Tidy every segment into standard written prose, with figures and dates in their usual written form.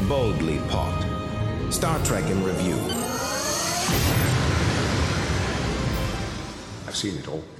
Boldly Pod. Star Trek in Review. I've seen it all.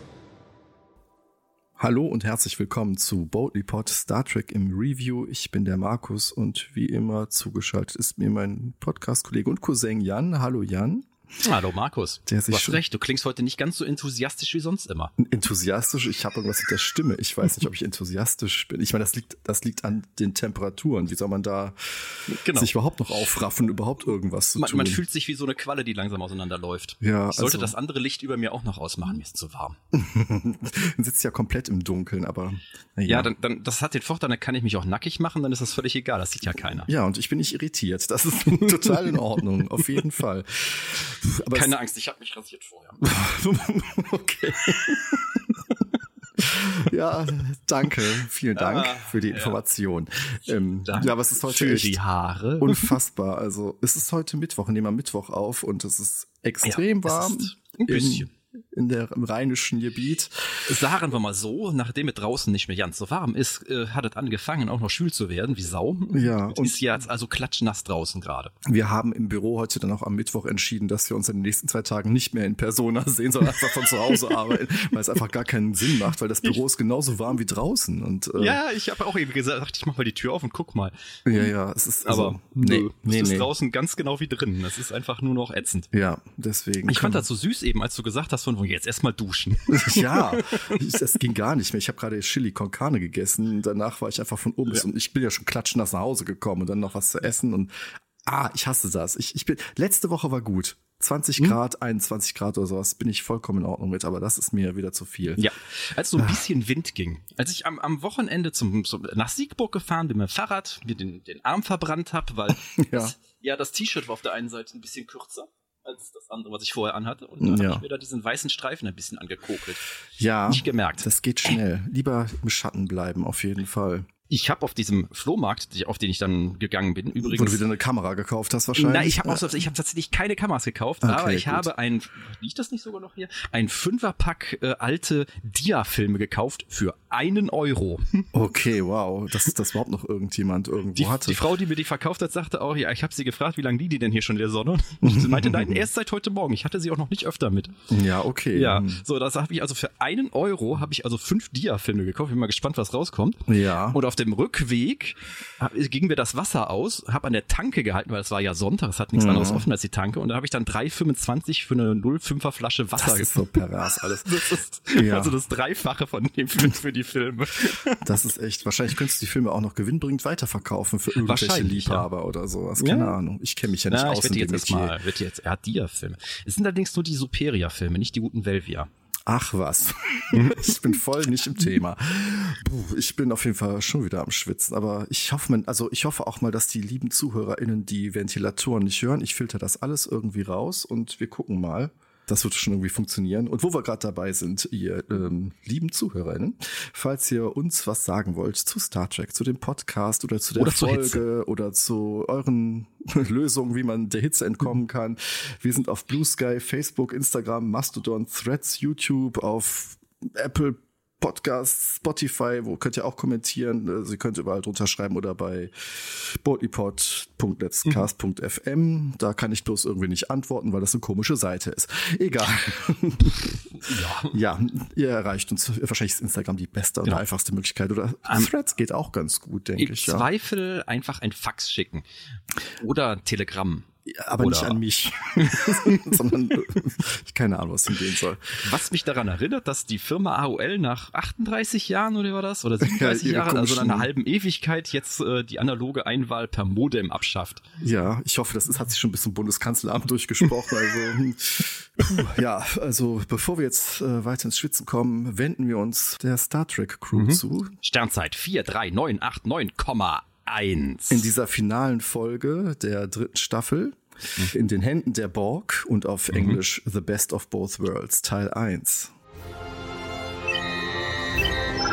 Hallo und herzlich willkommen zu Boldly Pod Star Trek im Review. Ich bin der Markus und wie immer zugeschaltet ist mir mein Podcast-Kollege und Cousin Jan. Hallo Jan. Hallo Markus, du hast recht, du klingst heute nicht ganz so enthusiastisch wie sonst immer. Enthusiastisch? Ich habe irgendwas mit der Stimme. Ich weiß nicht, ob ich enthusiastisch bin. Ich meine, das liegt an den Temperaturen. Wie soll man da sich überhaupt noch aufraffen, überhaupt irgendwas zu tun? Man fühlt sich wie so eine Qualle, die langsam auseinanderläuft. Ja, ich sollte das andere Licht über mir auch noch ausmachen, mir ist zu warm. Dann sitzt ja komplett im Dunkeln, aber ja, dann das hat den Vorteil, dann kann ich mich auch nackig machen, dann ist das völlig egal, das sieht ja keiner. Ja, und ich bin nicht irritiert. Das ist total in Ordnung, auf jeden Fall. Aber keine Angst, ich habe mich rasiert vorher. Okay. Ja, danke. Vielen Dank für die Information. Ja, aber es ist heute für echt die Haare. Unfassbar. Also es ist heute Mittwoch, wir nehmen am Mittwoch auf und es ist extrem warm. Ein bisschen. Im rheinischen Gebiet. Sagen wir mal so, nachdem es draußen nicht mehr ganz so warm ist, hat es angefangen, auch noch schwül zu werden, wie Sau. Ja. Und ist jetzt also klatschnass draußen gerade. Wir haben im Büro heute dann auch am Mittwoch entschieden, dass wir uns in den nächsten 2 Tagen nicht mehr in Persona sehen, sondern einfach von zu Hause arbeiten, weil es einfach gar keinen Sinn macht, weil das Büro ist genauso warm wie draußen. Und, ja, ich habe auch eben gesagt, ich mach mal die Tür auf und guck mal. Ja, es ist also, aber nee, es ist draußen ganz genau wie drin. Das ist einfach nur noch ätzend. Ja, deswegen. Ich fand das so süß eben, als du gesagt hast, von jetzt erstmal duschen. Ja, das ging gar nicht mehr. Ich habe gerade Chili con Carne gegessen. Danach war ich einfach von oben bis und ich bin ja schon klatschnass nach Hause gekommen und dann noch was zu essen und ich hasse das. Letzte Woche war gut. 20 Grad, 21 Grad oder sowas, bin ich vollkommen in Ordnung mit, aber das ist mir wieder zu viel. Ja, als so ein bisschen Wind ging. Als ich am Wochenende nach Siegburg gefahren bin mit dem Fahrrad, mir den Arm verbrannt habe, weil das T-Shirt war auf der einen Seite ein bisschen kürzer als das andere, was ich vorher anhatte. Und dann habe ich mir da diesen weißen Streifen ein bisschen angekokelt. Ja, nicht gemerkt. Das geht schnell. Lieber im Schatten bleiben, auf jeden Fall. Ich habe auf diesem Flohmarkt, auf den ich dann gegangen bin, übrigens... Wo du wieder eine Kamera gekauft hast wahrscheinlich? Nein, ich habe tatsächlich keine Kameras gekauft, okay, aber ich gut. habe liegt das nicht sogar noch hier? Ein 5er-Pack alte Dia-Filme gekauft für 1 Euro. Okay, wow, dass das überhaupt noch irgendjemand irgendwo hatte. Die Frau, die mir die verkauft hat, sagte auch, ja, ich habe sie gefragt, wie lange liegt die denn hier schon in der Sonne? Und sie meinte, nein, erst seit heute Morgen. Ich hatte sie auch noch nicht öfter mit. Ja, okay. Ja, so, das habe ich also für 1 Euro habe ich also 5 Dia-Filme gekauft. Ich bin mal gespannt, was rauskommt. Ja. Und auf dem Rückweg ging mir das Wasser aus, habe an der Tanke gehalten, weil es war ja Sonntag, es hat nichts anderes offen als die Tanke. Und da habe ich dann 3,25 für eine 0,5er Flasche Wasser gekauft. Das ist so pervers alles. Das ist also das Dreifache von dem für die Filme. Das ist echt, wahrscheinlich könntest du die Filme auch noch gewinnbringend weiterverkaufen für irgendwelche Liebhaber oder sowas. Keine Ahnung. Ich kenne mich ja nicht aus in dem Metier. Er hat Dia-Filme. Es sind allerdings nur die Superia-Filme, nicht die guten Velvia. Ach was, ich bin voll nicht im Thema. Ich bin auf jeden Fall schon wieder am Schwitzen, aber ich hoffe auch mal, dass die lieben ZuhörerInnen die Ventilatoren nicht hören. Ich filter das alles irgendwie raus und wir gucken mal. Das wird schon irgendwie funktionieren. Und wo wir gerade dabei sind, ihr lieben ZuhörerInnen, falls ihr uns was sagen wollt zu Star Trek, zu dem Podcast oder zu der Folge oder zu euren Lösungen, wie man der Hitze entkommen kann. Wir sind auf Blue Sky, Facebook, Instagram, Mastodon, Threads, YouTube, auf Apple Podcasts, Spotify, wo könnt ihr auch kommentieren. Sie könnt überall drunter schreiben oder bei boldlypod.netscast.fm. Da kann ich bloß irgendwie nicht antworten, weil das eine komische Seite ist. Egal. Ja, ihr erreicht uns. Wahrscheinlich ist Instagram die beste und einfachste Möglichkeit. Oder Threads geht auch ganz gut, denke ich. Im Zweifel einfach ein Fax schicken. Oder Telegramm. Aber nicht an mich, sondern keine Ahnung, was hingehen soll. Was mich daran erinnert, dass die Firma AOL nach 38 Jahren oder war das? Oder 37 Jahren, also nach einer halben Ewigkeit jetzt die analoge Einwahl per Modem abschafft. Ja, ich hoffe, das hat sich schon bis zum Bundeskanzleramt durchgesprochen. Also bevor wir jetzt weiter ins Schwitzen kommen, wenden wir uns der Star Trek Crew zu. Sternzeit 43989,1. In dieser finalen Folge der 3. Staffel, in den Händen der Borg und auf Englisch The Best of Both Worlds, Teil 1.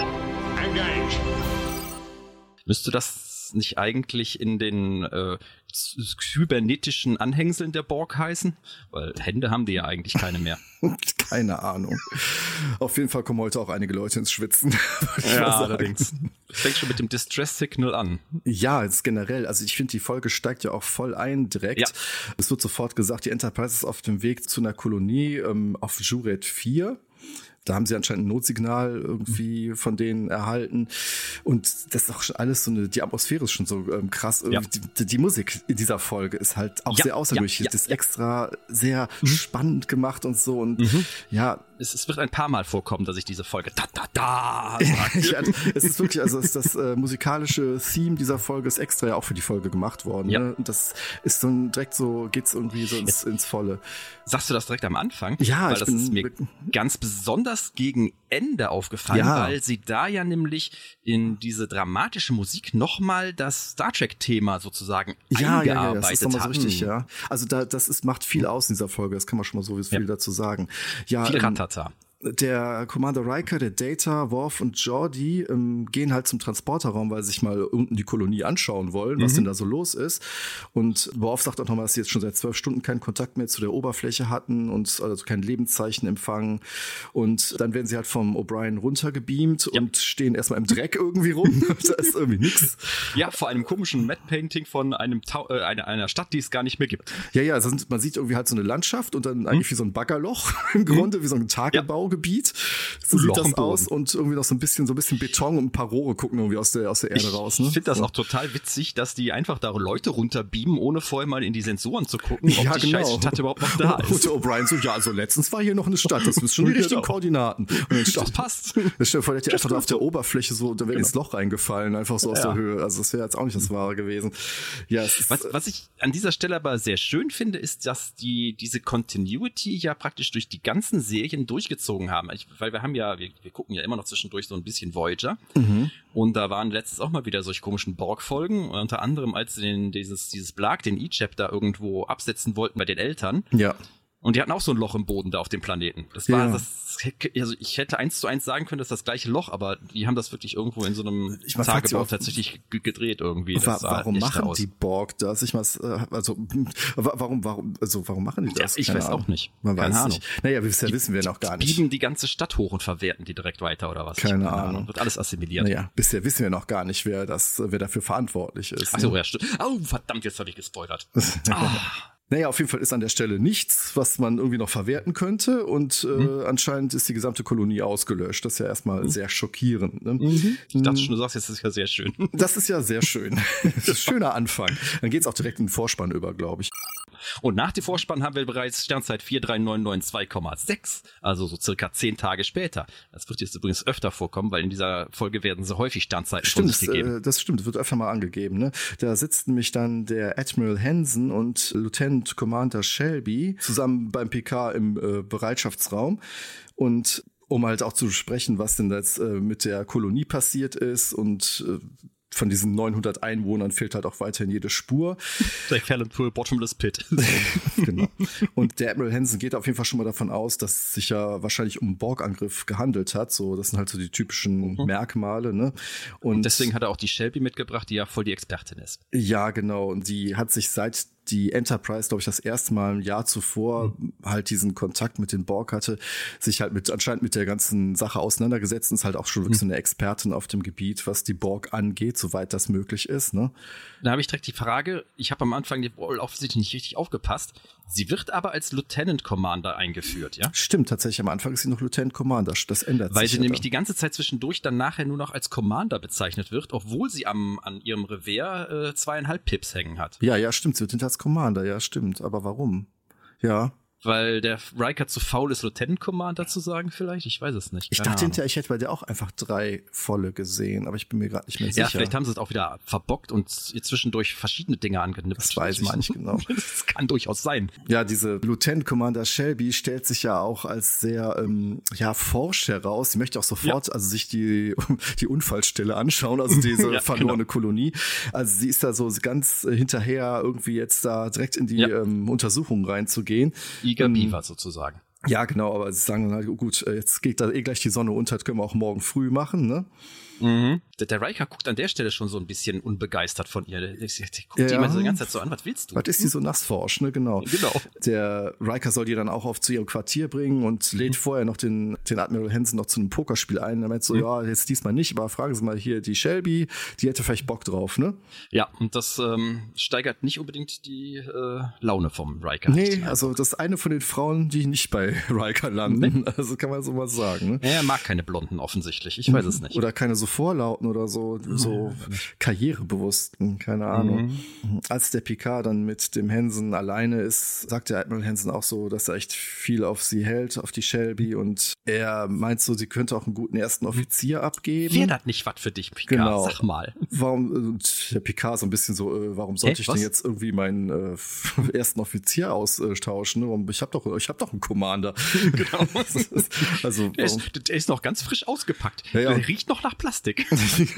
Müsste das nicht eigentlich in den kybernetischen Anhängseln der Borg heißen? Weil Hände haben die ja eigentlich keine mehr. Keine Ahnung. Auf jeden Fall kommen heute auch einige Leute ins Schwitzen. Ja, allerdings. Das fängt schon mit dem Distress-Signal an. Ja, jetzt generell. Also ich finde, die Folge steigt ja auch voll ein direkt. Ja. Es wird sofort gesagt, die Enterprise ist auf dem Weg zu einer Kolonie auf Juret 4. Da haben sie anscheinend ein Notsignal irgendwie von denen erhalten. Und das ist auch schon alles die Atmosphäre ist schon so krass. Ja. Die Musik in dieser Folge ist halt auch sehr außergewöhnlich. Das ist extra sehr spannend gemacht und so. Und es wird ein paar Mal vorkommen, dass ich diese Folge sage. Es ist wirklich, also das musikalische Theme dieser Folge ist extra ja auch für die Folge gemacht worden. Ja. Ne? Und das ist so direkt so, geht's irgendwie so ins Volle. Sagst du das direkt am Anfang? Ja, weil das ist mir ganz besonders gegen Ende aufgefallen, weil sie da ja nämlich in diese dramatische Musik nochmal das Star Trek-Thema sozusagen eingearbeitet haben. Ja, das ist nochmal so richtig, ja. Also macht viel aus in dieser Folge, das kann man schon mal so viel dazu sagen. Ja, viel Ratata. Der Commander Riker, der Data, Worf und Geordi gehen halt zum Transporterraum, weil sie sich mal unten die Kolonie anschauen wollen, was denn da so los ist. Und Worf sagt auch nochmal, dass sie jetzt schon seit 12 Stunden keinen Kontakt mehr zu der Oberfläche hatten und also kein Lebenszeichen empfangen. Und dann werden sie halt vom O'Brien runtergebeamt und stehen erstmal im Dreck irgendwie rum. Da ist irgendwie nix. Ja, vor einem komischen Matte-Painting von einer Stadt, die es gar nicht mehr gibt. Ja, also man sieht irgendwie halt so eine Landschaft und dann eigentlich wie so ein Baggerloch im Grunde, wie so ein Tagebau. Gebiet. So sieht das aus und irgendwie noch so ein bisschen Beton und ein paar Rohre gucken irgendwie aus der Erde raus. Ne? Ich finde das auch total witzig, dass die einfach da Leute runterbeamen, ohne vorher mal in die Sensoren zu gucken, ob die scheiß Stadt überhaupt noch da ist. Und der O'Brien so, also letztens war hier noch eine Stadt, das sind schon die richtigen Koordinaten. Und das passt. Stell dir vor, der hätte einfach auf der Oberfläche so, da wäre ins Loch reingefallen, einfach so aus der Höhe. Also das wäre jetzt auch nicht das Wahre gewesen. Ja, was ich an dieser Stelle aber sehr schön finde, ist, dass diese Continuity ja praktisch durch die ganzen Serien durchgezogen haben. Weil wir gucken ja immer noch zwischendurch so ein bisschen Voyager. Und da waren letztens auch mal wieder solche komischen Borg-Folgen. Unter anderem, als sie dieses Blag, den E-Chap da irgendwo absetzen wollten bei den Eltern. Ja. Und die hatten auch so ein Loch im Boden da auf dem Planeten. Das war also ich hätte 1:1 sagen können, das ist das gleiche Loch, aber die haben das wirklich irgendwo in so einem Tagebau tatsächlich gedreht irgendwie. Warum machen die Borg das? Warum machen die das? Ja, ich weiß auch nicht. Man weiß es nicht. Naja, wissen wir noch gar nicht. Die bieben die ganze Stadt hoch und verwerten die direkt weiter oder was? Keine Ahnung. Wird alles assimiliert. Naja, bisher wissen wir noch gar nicht, wer dafür verantwortlich ist. Ach so, ja, stimmt. Oh, verdammt, jetzt habe ich gespoilert. Naja, auf jeden Fall ist an der Stelle nichts, was man irgendwie noch verwerten könnte und anscheinend ist die gesamte Kolonie ausgelöscht. Das ist ja erstmal sehr schockierend. Ne? Ich dachte schon, du sagst, jetzt ist ja sehr schön. Das ist ja sehr schön. Das ist ein schöner Anfang. Dann geht's auch direkt in den Vorspann über, glaube ich. Und nach dem Vorspann haben wir bereits Sternzeit 43992,6, also so circa 10 Tage später. Das wird jetzt übrigens öfter vorkommen, weil in dieser Folge werden so häufig Sternzeiten von sich gegeben. Das stimmt, wird öfter mal angegeben. Ne? Da sitzt nämlich dann der Admiral Hansen und Lieutenant Commander Shelby zusammen beim PK im Bereitschaftsraum und um halt auch zu sprechen, was denn jetzt mit der Kolonie passiert ist und von diesen 900 Einwohnern fehlt halt auch weiterhin jede Spur. They fell into a bottomless pit. Genau. Und der Admiral Hansen geht auf jeden Fall schon mal davon aus, dass es sich ja wahrscheinlich um einen Borg-Angriff gehandelt hat. So, das sind halt so die typischen Merkmale. Ne? Und deswegen hat er auch die Shelby mitgebracht, die ja voll die Expertin ist. Ja, genau. Und die hat sich seit die Enterprise, glaube ich, das erste Mal ein Jahr zuvor halt diesen Kontakt mit den Borg hatte, sich halt anscheinend mit der ganzen Sache auseinandergesetzt und ist halt auch schon wirklich so eine Expertin auf dem Gebiet, was die Borg angeht, soweit das möglich ist. Ne? Da habe ich direkt die Frage, ich habe am Anfang wohl offensichtlich nicht richtig aufgepasst, sie wird aber als Lieutenant Commander eingeführt, ja? Stimmt, tatsächlich, am Anfang ist sie noch Lieutenant Commander, das ändert sich. Weil sie nämlich die ganze Zeit zwischendurch dann nachher nur noch als Commander bezeichnet wird, obwohl sie an ihrem Revers 2,5 Pips hängen hat. Ja, stimmt, sie wird hinter als Commander, ja, stimmt, aber warum? Ja. Weil der Riker zu faul ist, Lieutenant Commander zu sagen vielleicht? Ich weiß es nicht. Ich dachte hinterher, ich hätte bei der auch einfach 3 volle gesehen, aber ich bin mir gerade nicht mehr sicher. Ja, vielleicht haben sie es auch wieder verbockt und zwischendurch verschiedene Dinge angeknüpft. Das weiß ich nicht genau. Das kann durchaus sein. Ja, diese Lieutenant Commander Shelby stellt sich ja auch als sehr forsch heraus. Sie möchte auch sofort sich die Unfallstelle anschauen, also diese verlorene Kolonie. Also sie ist da so ganz hinterher, irgendwie jetzt da direkt in die Untersuchung reinzugehen. Eager Beaver sozusagen. Ja, genau, aber sie sagen dann halt, gut, jetzt geht da gleich die Sonne unter, das können wir auch morgen früh machen, ne? Der Riker guckt an der Stelle schon so ein bisschen unbegeistert von ihr. Der guckt die immer so die ganze Zeit so an, was willst du? Was ist die so nassforsch, ne? Genau. Der Riker soll die dann auch zu ihrem Quartier bringen und lädt vorher noch den Admiral Hansen noch zu einem Pokerspiel ein. Er meint so, ja, jetzt diesmal nicht, aber fragen Sie mal hier die Shelby, die hätte vielleicht Bock drauf, ne? Ja, und das steigert nicht unbedingt die Laune vom Riker. Nee, also das ist eine von den Frauen, die nicht bei Riker landen. Also kann man so mal sagen, ne? Er mag keine Blonden offensichtlich, ich weiß es nicht. Oder keine so Vorlauten oder so Karrierebewussten, keine Ahnung. Als der Picard dann mit dem Hansen alleine ist, sagt der Admiral Hansen auch so, dass er echt viel auf sie hält, auf die Shelby, und er meint so, sie könnte auch einen guten ersten Offizier abgeben. Wäre das nicht was für dich, Picard? Genau. Sag mal. Und der Picard so ein bisschen so, warum sollte ich denn jetzt irgendwie meinen ersten Offizier austauschen? Ich hab doch einen Commander. Genau. Also, der ist noch ganz frisch ausgepackt. Ja. Der riecht noch nach Plastik.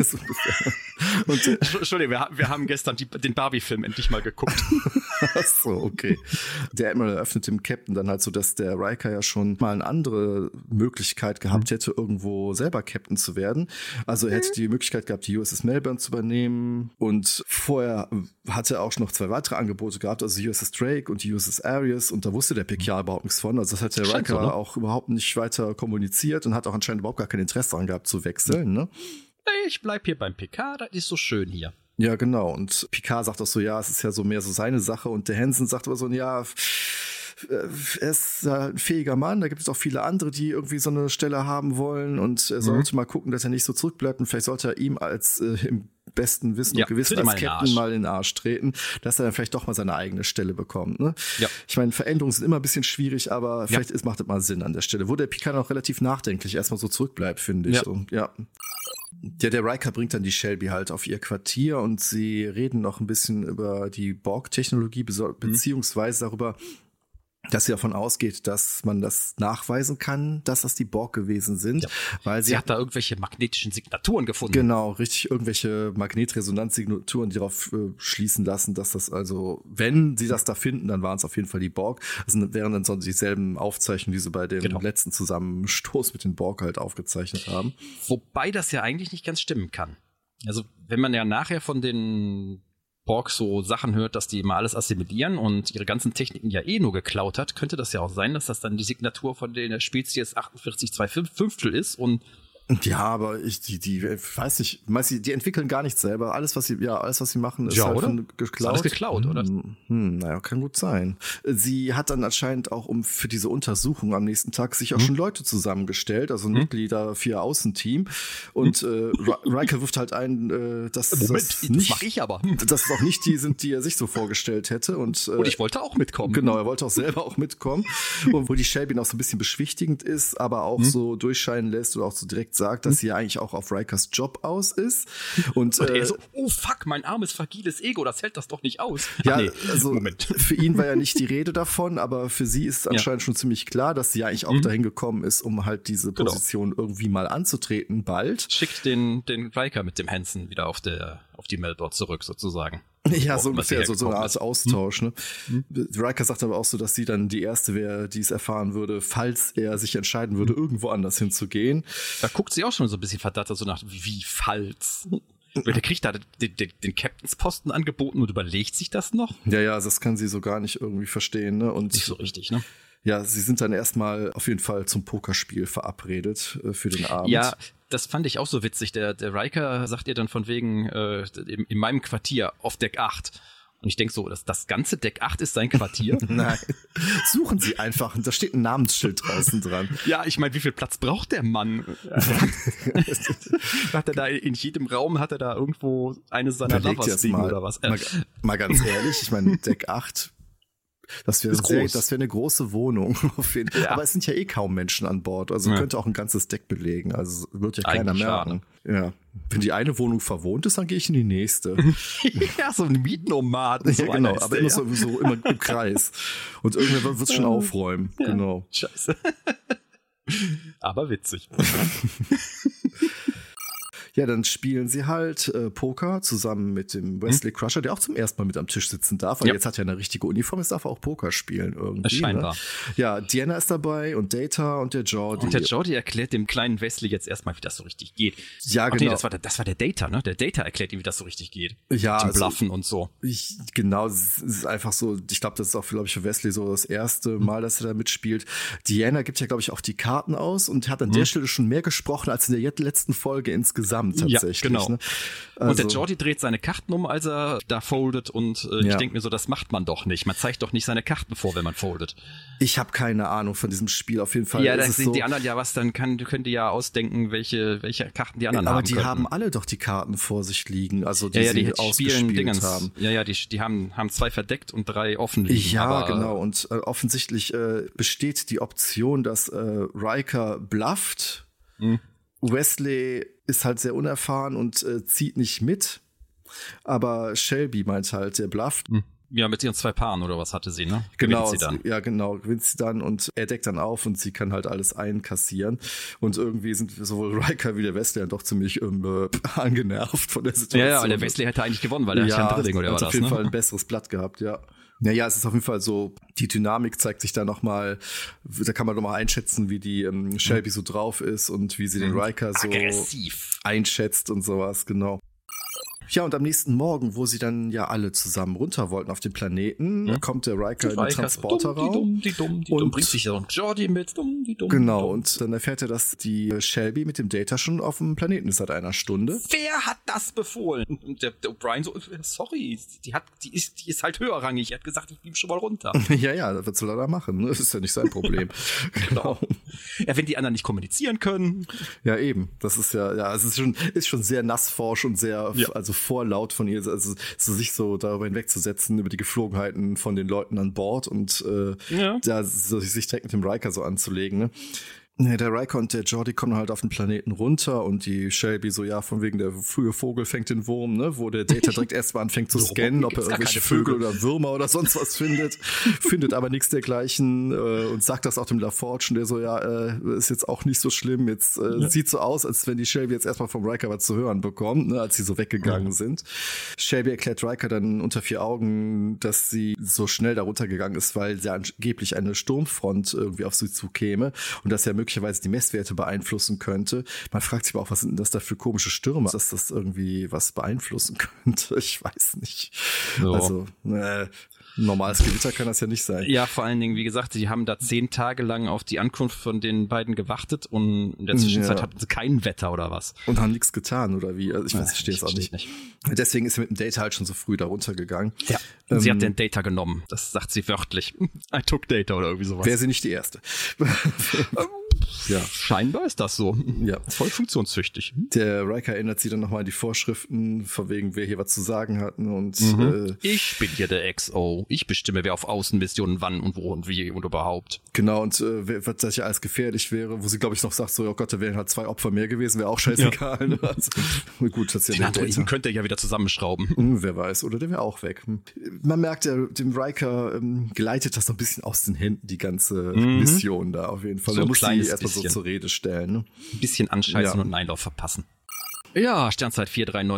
Und, Entschuldigung, wir haben gestern den Barbie-Film endlich mal geguckt. Ach so, okay. Der Admiral eröffnet dem Captain dann halt so, dass der Riker ja schon mal eine andere Möglichkeit gehabt hätte, irgendwo selber Captain zu werden. Also er hätte die Möglichkeit gehabt, die USS Melbourne zu übernehmen, und vorher hatte er auch noch 2 weitere Angebote gehabt, also die USS Drake und die USS Arius, und da wusste der Picard überhaupt nichts von. Also das hat der Riker auch überhaupt nicht weiter kommuniziert und hat auch anscheinend überhaupt gar kein Interesse daran gehabt zu wechseln, ne? Ich bleib hier beim Picard, das ist so schön hier. Ja, genau. Und Picard sagt auch so, ja, es ist ja so mehr so seine Sache. Und der Hansen sagt aber so, ja, er ist ein fähiger Mann, da gibt es auch viele andere, die irgendwie so eine Stelle haben wollen, und er sollte mal gucken, dass er nicht so zurückbleibt, und vielleicht sollte er ihm als im besten Wissen und Gewissen als Captain mal in den Arsch treten, dass er dann vielleicht doch mal seine eigene Stelle bekommt. Ne? Ja. Ich meine, Veränderungen sind immer ein bisschen schwierig, aber vielleicht macht das mal Sinn an der Stelle. Wo der Picard auch relativ nachdenklich erstmal so zurückbleibt, finde ich. Ja. So, ja. Der Riker bringt dann die Shelby halt auf ihr Quartier, und sie reden noch ein bisschen über die Borg-Technologie, beziehungsweise darüber, dass sie davon ausgeht, dass man das nachweisen kann, dass das die Borg gewesen sind. Ja. Weil sie hat da irgendwelche magnetischen Signaturen gefunden. Genau, richtig, irgendwelche Magnetresonanzsignaturen, die darauf schließen lassen, dass das also, wenn sie das da finden, dann waren es auf jeden Fall die Borg. Das wären dann so dieselben Aufzeichnungen, die sie bei dem letzten Zusammenstoß mit den Borg halt aufgezeichnet haben. Wobei das ja eigentlich nicht ganz stimmen kann. Also wenn man ja nachher von den Borg so Sachen hört, dass die immer alles assimilieren und ihre ganzen Techniken ja nur geklaut hat, könnte das ja auch sein, dass das dann die Signatur von der Spezies 4825 ist, und ja, aber die weiß nicht, die entwickeln gar nichts selber. Alles, was sie machen, ist halt geklaut. Ist alles geklaut, oder? Naja, kann gut sein. Sie hat dann anscheinend auch, für diese Untersuchung am nächsten Tag, sich auch schon Leute zusammengestellt, also Mitglieder für ihr Außenteam. Und Riker wirft halt ein, dass das mache ich aber. Dass es auch nicht die sind, die er sich so vorgestellt hätte. Und ich wollte auch mitkommen. Genau, er wollte auch selber auch mitkommen. Und wo die Shelby noch so ein bisschen beschwichtigend ist, aber auch so durchscheinen lässt oder auch so direkt sagt, dass sie ja eigentlich auch auf Rikers Job aus ist. Und er so, oh fuck, mein armes, fragiles Ego, das hält das doch nicht aus. Ja, also Moment. Für ihn war ja nicht die Rede davon, aber für sie ist anscheinend schon ziemlich klar, dass sie ja eigentlich auch dahin gekommen ist, um halt diese Position irgendwie mal anzutreten, bald. Schickt den Riker mit dem Hansen wieder auf die Melbourne zurück, sozusagen. Ja, so ungefähr, so eine Art Austausch. Ne? Riker sagt aber auch so, dass sie dann die Erste wäre, die es erfahren würde, falls er sich entscheiden würde, irgendwo anders hinzugehen. Da guckt sie auch schon so ein bisschen verdattert, so nach, wie falls. Der kriegt da den Captainsposten angeboten und überlegt sich das noch. Ja, das kann sie so gar nicht irgendwie verstehen. Ne? Und nicht so richtig, ne? Ja, sie sind dann erstmal auf jeden Fall zum Pokerspiel verabredet für den Abend. Ja, das fand ich auch so witzig. Der Riker sagt ihr dann von wegen, in meinem Quartier auf Deck 8. Und ich denke so, das ganze Deck 8 ist sein Quartier? Nein, suchen Sie einfach. Da steht ein Namensschild draußen dran. Ja, ich meine, wie viel Platz braucht der Mann? Hat er da in jedem Raum, hat er da irgendwo eine seiner Lovers liegen oder was? Mal ganz ehrlich, ich meine, Deck 8... Das wäre eine große Wohnung. Auf jeden Fall. Ja. Aber es sind ja kaum Menschen an Bord. Also könnte auch ein ganzes Deck belegen. Also wird ja keiner merken. Ja. Wenn die eine Wohnung verwohnt ist, dann gehe ich in die nächste. Ja, so ein Mietnomaden. Ja, genau. Aber immer so immer im Kreis. Und irgendwer wird es schon aufräumen. Ja. Genau. Scheiße. Aber witzig. Ja, dann spielen sie halt Poker zusammen mit dem Wesley Crusher, der auch zum ersten Mal mit am Tisch sitzen darf, weil jetzt hat er eine richtige Uniform, jetzt darf er auch Poker spielen irgendwie. Scheinbar. Ne? Ja, Deanna ist dabei und Data und der Jordi. Und der Jordi erklärt dem kleinen Wesley jetzt erstmal, wie das so richtig geht. Ja, genau. Nee, das war der Data, ne? Der Data erklärt ihm, wie das so richtig geht. Ja, mit dem Bluffen und so. Genau, es ist einfach so, ich glaube, das ist auch, glaube ich, für Wesley so das erste Mal, dass er da mitspielt. Diana gibt ja, glaube ich, auch die Karten aus und hat an der Stelle schon mehr gesprochen als in der letzten Folge insgesamt tatsächlich. Ja, genau. Ne? Also, und der Jordi dreht seine Karten um, als er da foldet und ich denke mir so, das macht man doch nicht. Man zeigt doch nicht seine Karten vor, wenn man foldet. Ich habe keine Ahnung von diesem Spiel, auf jeden Fall. Ja, da sind die anderen ja was, dann könnt ihr ja ausdenken, welche Karten die anderen haben. Aber die haben alle doch die Karten vor sich liegen, also die die ausgespielt haben. Ja, die haben 2 verdeckt und 3 offen liegen. Ja, aber, genau. Und offensichtlich besteht die Option, dass Riker blufft. Wesley ist halt sehr unerfahren und zieht nicht mit. Aber Shelby meint halt, der blufft. Ja, mit ihren 2 Paaren oder was hatte sie, ne? Genau, gewinnt sie dann. Ja, genau, gewinnt sie dann und er deckt dann auf und sie kann halt alles einkassieren. Und irgendwie sind sowohl Riker wie der Wesley dann doch ziemlich angenervt von der Situation. Ja, aber der Wesley hätte eigentlich gewonnen, weil er hat ja ein Drilling oder was, auf jeden Fall ein besseres Blatt gehabt, ja. Naja, es ist auf jeden Fall so, die Dynamik zeigt sich da nochmal, da kann man nochmal einschätzen, wie die Shelby so drauf ist und wie sie den Riker so aggressiv einschätzt und sowas, genau. Ja, und am nächsten Morgen, wo sie dann ja alle zusammen runter wollten auf den Planeten, kommt der Riker in den Transporterraum. Und bringt sich ja noch Jordi mit. Genau, und dann erfährt er, dass die Shelby mit dem Data schon auf dem Planeten ist seit einer Stunde. Wer hat das befohlen? Und der O'Brien so, sorry, die ist halt höherrangig. Er hat gesagt, ich blieb schon mal runter. Ja, was soll er da machen? Das ist ja nicht sein Problem. Genau. Ja, wenn die anderen nicht kommunizieren können. Ja, eben. Das ist ja, es ist schon sehr nassforsch und sehr, also vorlaut von ihr, also sich so darüber hinwegzusetzen, über die Geflogenheiten von den Leuten an Bord und da so, sich direkt mit dem Riker so anzulegen, ne? Ja, der Riker und der Jordi kommen halt auf den Planeten runter und die Shelby so, ja, von wegen der frühe Vogel fängt den Wurm, ne, wo der Data direkt erstmal anfängt zu scannen, ob er irgendwelche Vögel oder Würmer oder sonst was findet aber nichts dergleichen und sagt das auch dem LaForge und der so, ja, ist jetzt auch nicht so schlimm, jetzt sieht so aus, als wenn die Shelby jetzt erstmal vom Riker was zu hören bekommt, ne, als sie so weggegangen sind. Shelby erklärt Riker dann unter 4 Augen, dass sie so schnell da runtergegangen ist, weil sie angeblich eine Sturmfront irgendwie auf sie zukäme und dass er möglicherweise die Messwerte beeinflussen könnte. Man fragt sich aber auch, was sind denn das da für komische Stürme, dass das irgendwie was beeinflussen könnte? Ich weiß nicht. So. Also, normales Gewitter kann das ja nicht sein. Ja, vor allen Dingen, wie gesagt, die haben da 10 Tage lang auf die Ankunft von den beiden gewartet und in der Zwischenzeit hatten sie kein Wetter oder was. Und haben nichts getan oder wie? Also ich verstehe es auch nicht. Deswegen ist sie mit dem Data halt schon so früh da runtergegangen. Ja, sie hat den Data genommen. Das sagt sie wörtlich. I took Data oder irgendwie sowas. Wäre sie nicht die Erste. Ja, scheinbar ist das so. Ja. Voll funktionstüchtig. Der Riker erinnert sie dann nochmal an die Vorschriften, von wegen, wer hier was zu sagen hat. Und ich bin hier der XO. Ich bestimme, wer auf Außenmissionen wann und wo und wie und überhaupt. Genau, und was das ja alles gefährlich wäre, wo sie, glaube ich, noch sagt, so, oh Gott, da wären halt 2 Opfer mehr gewesen, wäre auch scheißegal. Ja. Ne? Also, gut, das ist ja den Androiden könnte er ja wieder zusammenschrauben. Wer weiß, oder der wäre auch weg. Man merkt, dem Riker gleitet das so ein bisschen aus den Händen, die ganze Mission da auf jeden Fall. So er muss sie erstmal so zur Rede stellen. Ne? Ein bisschen anscheißen und einen Einlauf verpassen. Ja, Sternzeit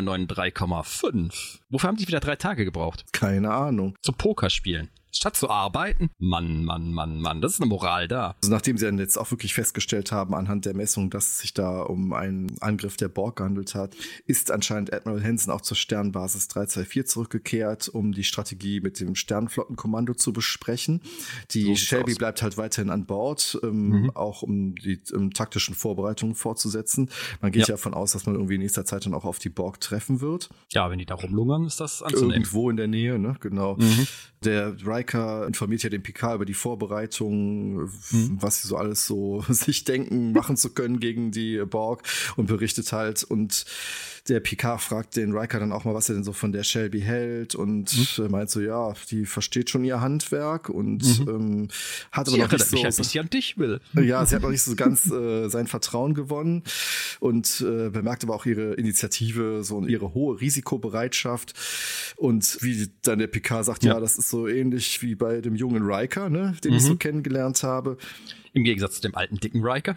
43993,5. Wofür haben die wieder 3 Tage gebraucht? Keine Ahnung. Zum Pokerspielen. Statt zu arbeiten? Mann. Das ist eine Moral da. Also nachdem sie dann jetzt auch wirklich festgestellt haben anhand der Messung, dass es sich da um einen Angriff der Borg gehandelt hat, ist anscheinend Admiral Hansen auch zur Sternbasis 324 zurückgekehrt, um die Strategie mit dem Sternflottenkommando zu besprechen. Die so Shelby bleibt halt weiterhin an Bord, auch um die taktischen Vorbereitungen fortzusetzen. Man geht ja davon aus, dass man irgendwie in nächster Zeit dann auch auf die Borg treffen wird. Ja, wenn die da rumlungern, ist das anzunehmen. Irgendwo in der Nähe, ne? Genau. Der Riker informiert ja den Picard über die Vorbereitungen, was sie so alles so sich denken, machen zu können gegen die Borg und berichtet halt. Und der Picard fragt den Riker dann auch mal, was er denn so von der Shelby hält und meint so, ja, die versteht schon ihr Handwerk und hat aber noch nicht so... dass sie an dich will. Ja, sie hat noch nicht so ganz sein Vertrauen gewonnen und bemerkt aber auch ihre Initiative, so ihre hohe Risikobereitschaft und wie dann der Picard sagt, ja, das ist so ähnlich wie bei dem jungen Riker, ne, den ich so kennengelernt habe. Im Gegensatz zu dem alten, dicken Riker.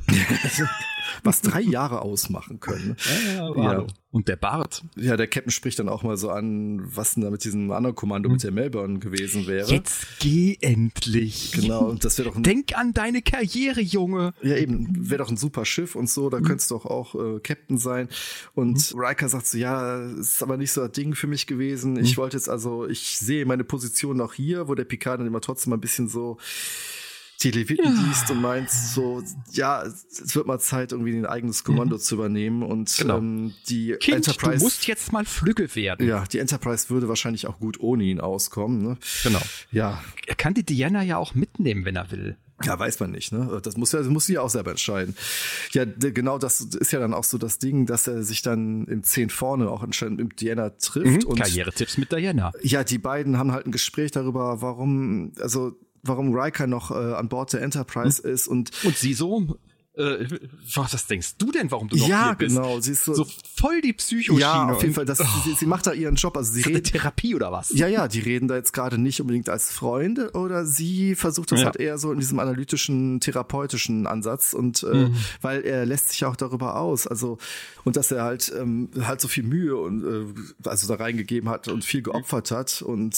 Was 3 Jahre ausmachen können. Ja. Und der Bart. Ja, der Captain spricht dann auch mal so an, was denn da mit diesem anderen Kommando mit der Melbourne gewesen wäre. Jetzt geh endlich. Genau, und das wäre doch Denk an deine Karriere, Junge. Ja, eben, wäre doch ein super Schiff und so, da könntest du doch auch Captain sein. Und Riker sagt so, ja, ist aber nicht so ein Ding für mich gewesen. Ich wollte jetzt ich sehe meine Position noch hier, wo der Picard dann immer trotzdem ein bisschen so die Leviten liest und meint so, ja, es wird mal Zeit, irgendwie ein eigenes Kommando zu übernehmen und die Kind, Enterprise, du musst jetzt mal Flügge werden. Ja, die Enterprise würde wahrscheinlich auch gut ohne ihn auskommen, ne? Genau. Ja. Er kann die Diana ja auch mitnehmen, wenn er will. Ja, weiß man nicht, ne? Das muss sie ja auch selber entscheiden. Ja, genau, das ist ja dann auch so das Ding, dass er sich dann im 10 vorne auch anscheinend mit Diana trifft. Und Karrieretipps mit Diana. Ja, die beiden haben halt ein Gespräch darüber, warum Riker noch an Bord der Enterprise ist und sie so, was denkst du denn, warum du noch hier bist? Ja, genau, sie ist so voll die Psychoschiene. Ja, auf jeden Fall, sie macht da ihren Job, also sie redet Therapie oder was? Ja, die reden da jetzt gerade nicht unbedingt als Freunde oder sie versucht das halt eher so in diesem analytischen, therapeutischen Ansatz und weil er lässt sich auch darüber aus, also und dass er halt so viel Mühe und also da reingegeben hat und viel geopfert hat und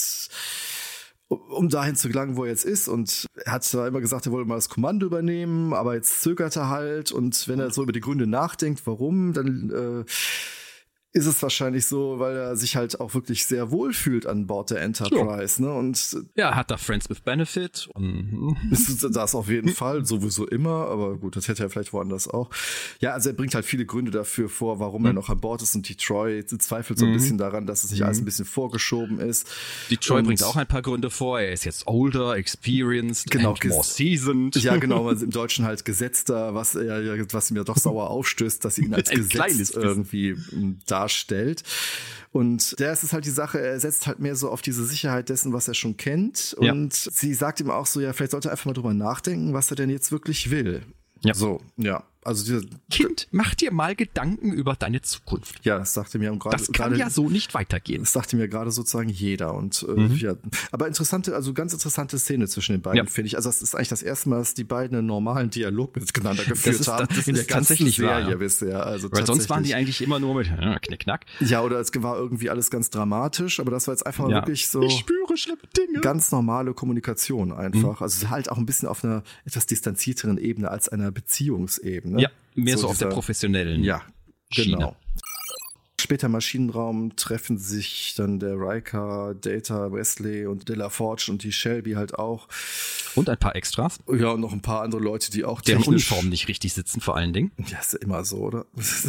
um dahin zu gelangen, wo er jetzt ist. Und er hat zwar immer gesagt, er wollte mal das Kommando übernehmen, aber jetzt zögert er halt. Und wenn er so über die Gründe nachdenkt, warum, dann ist es wahrscheinlich so, weil er sich halt auch wirklich sehr wohl fühlt an Bord der Enterprise, ne? Und ja, hat da Friends with Benefit und das auf jeden Fall, sowieso immer, aber gut, das hätte er vielleicht woanders auch. Ja, also er bringt halt viele Gründe dafür vor, warum er noch an Bord ist und die Troy zweifelt so ein bisschen daran, dass es nicht alles ein bisschen vorgeschoben ist. Die Troy bringt auch ein paar Gründe vor, er ist jetzt older, experienced, and more seasoned. Ja, genau, im Deutschen halt gesetzter, was ihm ja doch sauer aufstößt, dass sie ihn als Gesetz irgendwie darstellt. Und der ist es halt die Sache, er setzt halt mehr so auf diese Sicherheit dessen, was er schon kennt. Und sie sagt ihm auch so, ja, vielleicht sollte er einfach mal drüber nachdenken, was er denn jetzt wirklich will. Ja. So, ja. Also Kind, mach dir mal Gedanken über deine Zukunft. Ja, das sagte mir gerade. Das kann ja so nicht weitergehen. Das sagte mir gerade sozusagen jeder. Und ja, aber ganz interessante Szene zwischen den beiden, finde ich. Also das ist eigentlich das erste Mal, dass die beiden einen normalen Dialog miteinander geführt haben. Das in der tatsächlich Serie bisher. Also weil sonst waren die eigentlich immer nur mit Knickknack. Ja, oder es war irgendwie alles ganz dramatisch, aber das war jetzt einfach mal wirklich so. Ich spüre schlimme Dinge. Ganz normale Kommunikation einfach. Also halt auch ein bisschen auf einer etwas distanzierteren Ebene als einer Beziehungsebene. Ja, mehr so auf der professionellen Schiene. Genau. Später im Maschinenraum treffen sich dann der Riker, Data, Wesley und De La Forge und die Shelby halt auch. Und ein paar Extras. Ja, und noch ein paar andere Leute, die auch deren Uniformen nicht richtig sitzen, vor allen Dingen. Ja, ist ja immer so, oder?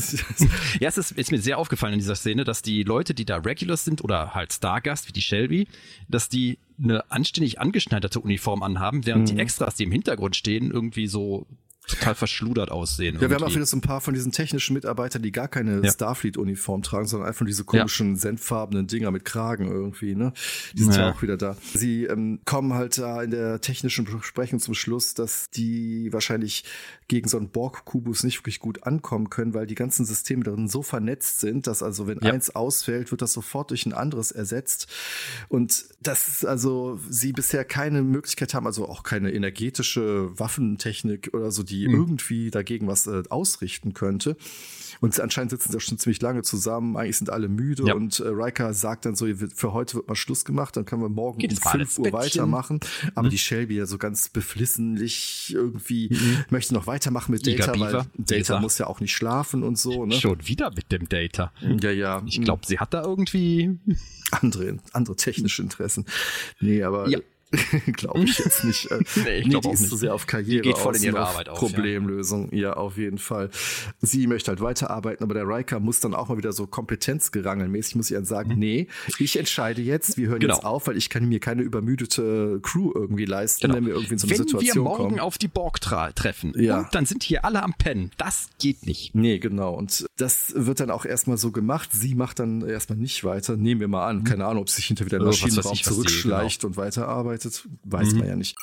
Ja, es ist mir sehr aufgefallen in dieser Szene, dass die Leute, die da Regulars sind oder halt Stargast, wie die Shelby, dass die eine anständig angeschneiderte Uniform anhaben, während die Extras, die im Hintergrund stehen, irgendwie so total verschludert aussehen. Ja, wir haben auch wieder so ein paar von diesen technischen Mitarbeitern, die gar keine Starfleet-Uniform tragen, sondern einfach diese komischen senffarbenen Dinger mit Kragen irgendwie, ne? Die sind ja auch wieder da. Sie kommen halt da in der technischen Besprechung zum Schluss, dass die wahrscheinlich gegen so einen Borg-Kubus nicht wirklich gut ankommen können, weil die ganzen Systeme darin so vernetzt sind, dass also wenn eins ausfällt, wird das sofort durch ein anderes ersetzt. Und das also sie bisher keine Möglichkeit haben, also auch keine energetische Waffentechnik oder so, die irgendwie dagegen was ausrichten könnte. Und anscheinend sitzen sie schon ziemlich lange zusammen. Eigentlich sind alle müde und Riker sagt dann so, für heute wird mal Schluss gemacht, dann können wir morgen um 5 Uhr weitermachen. Aber die Shelby ja so ganz beflissentlich irgendwie möchte noch weitermachen mit Data, weil Data muss ja auch nicht schlafen und so. Ne? Schon wieder mit dem Data. Ja. Ich glaube, sie hat da irgendwie andere technische Interessen. Nee, aber glaube ich jetzt nicht. Ich glaube auch ist nicht. So sehr auf Karriere geht voll in ihre Arbeit auf. Problemlösung, ja, auf jeden Fall. Sie möchte halt weiterarbeiten, aber der Riker muss dann auch mal wieder so kompetenzgerangelmäßig, muss ich dann sagen, nee, ich entscheide jetzt, wir hören jetzt auf, weil ich kann mir keine übermüdete Crew irgendwie leisten, wenn wir irgendwie in so eine Situation kommen. Wenn wir morgen auf die Borg treffen und dann sind hier alle am Pennen, das geht nicht. Nee, genau. Und das wird dann auch erstmal so gemacht. Sie macht dann erstmal nicht weiter. Nehmen wir mal an. Keine Ahnung, ob sie sich hinter wieder in den Maschinenraum zurückschleicht und weiterarbeitet. Weiß man ja nicht.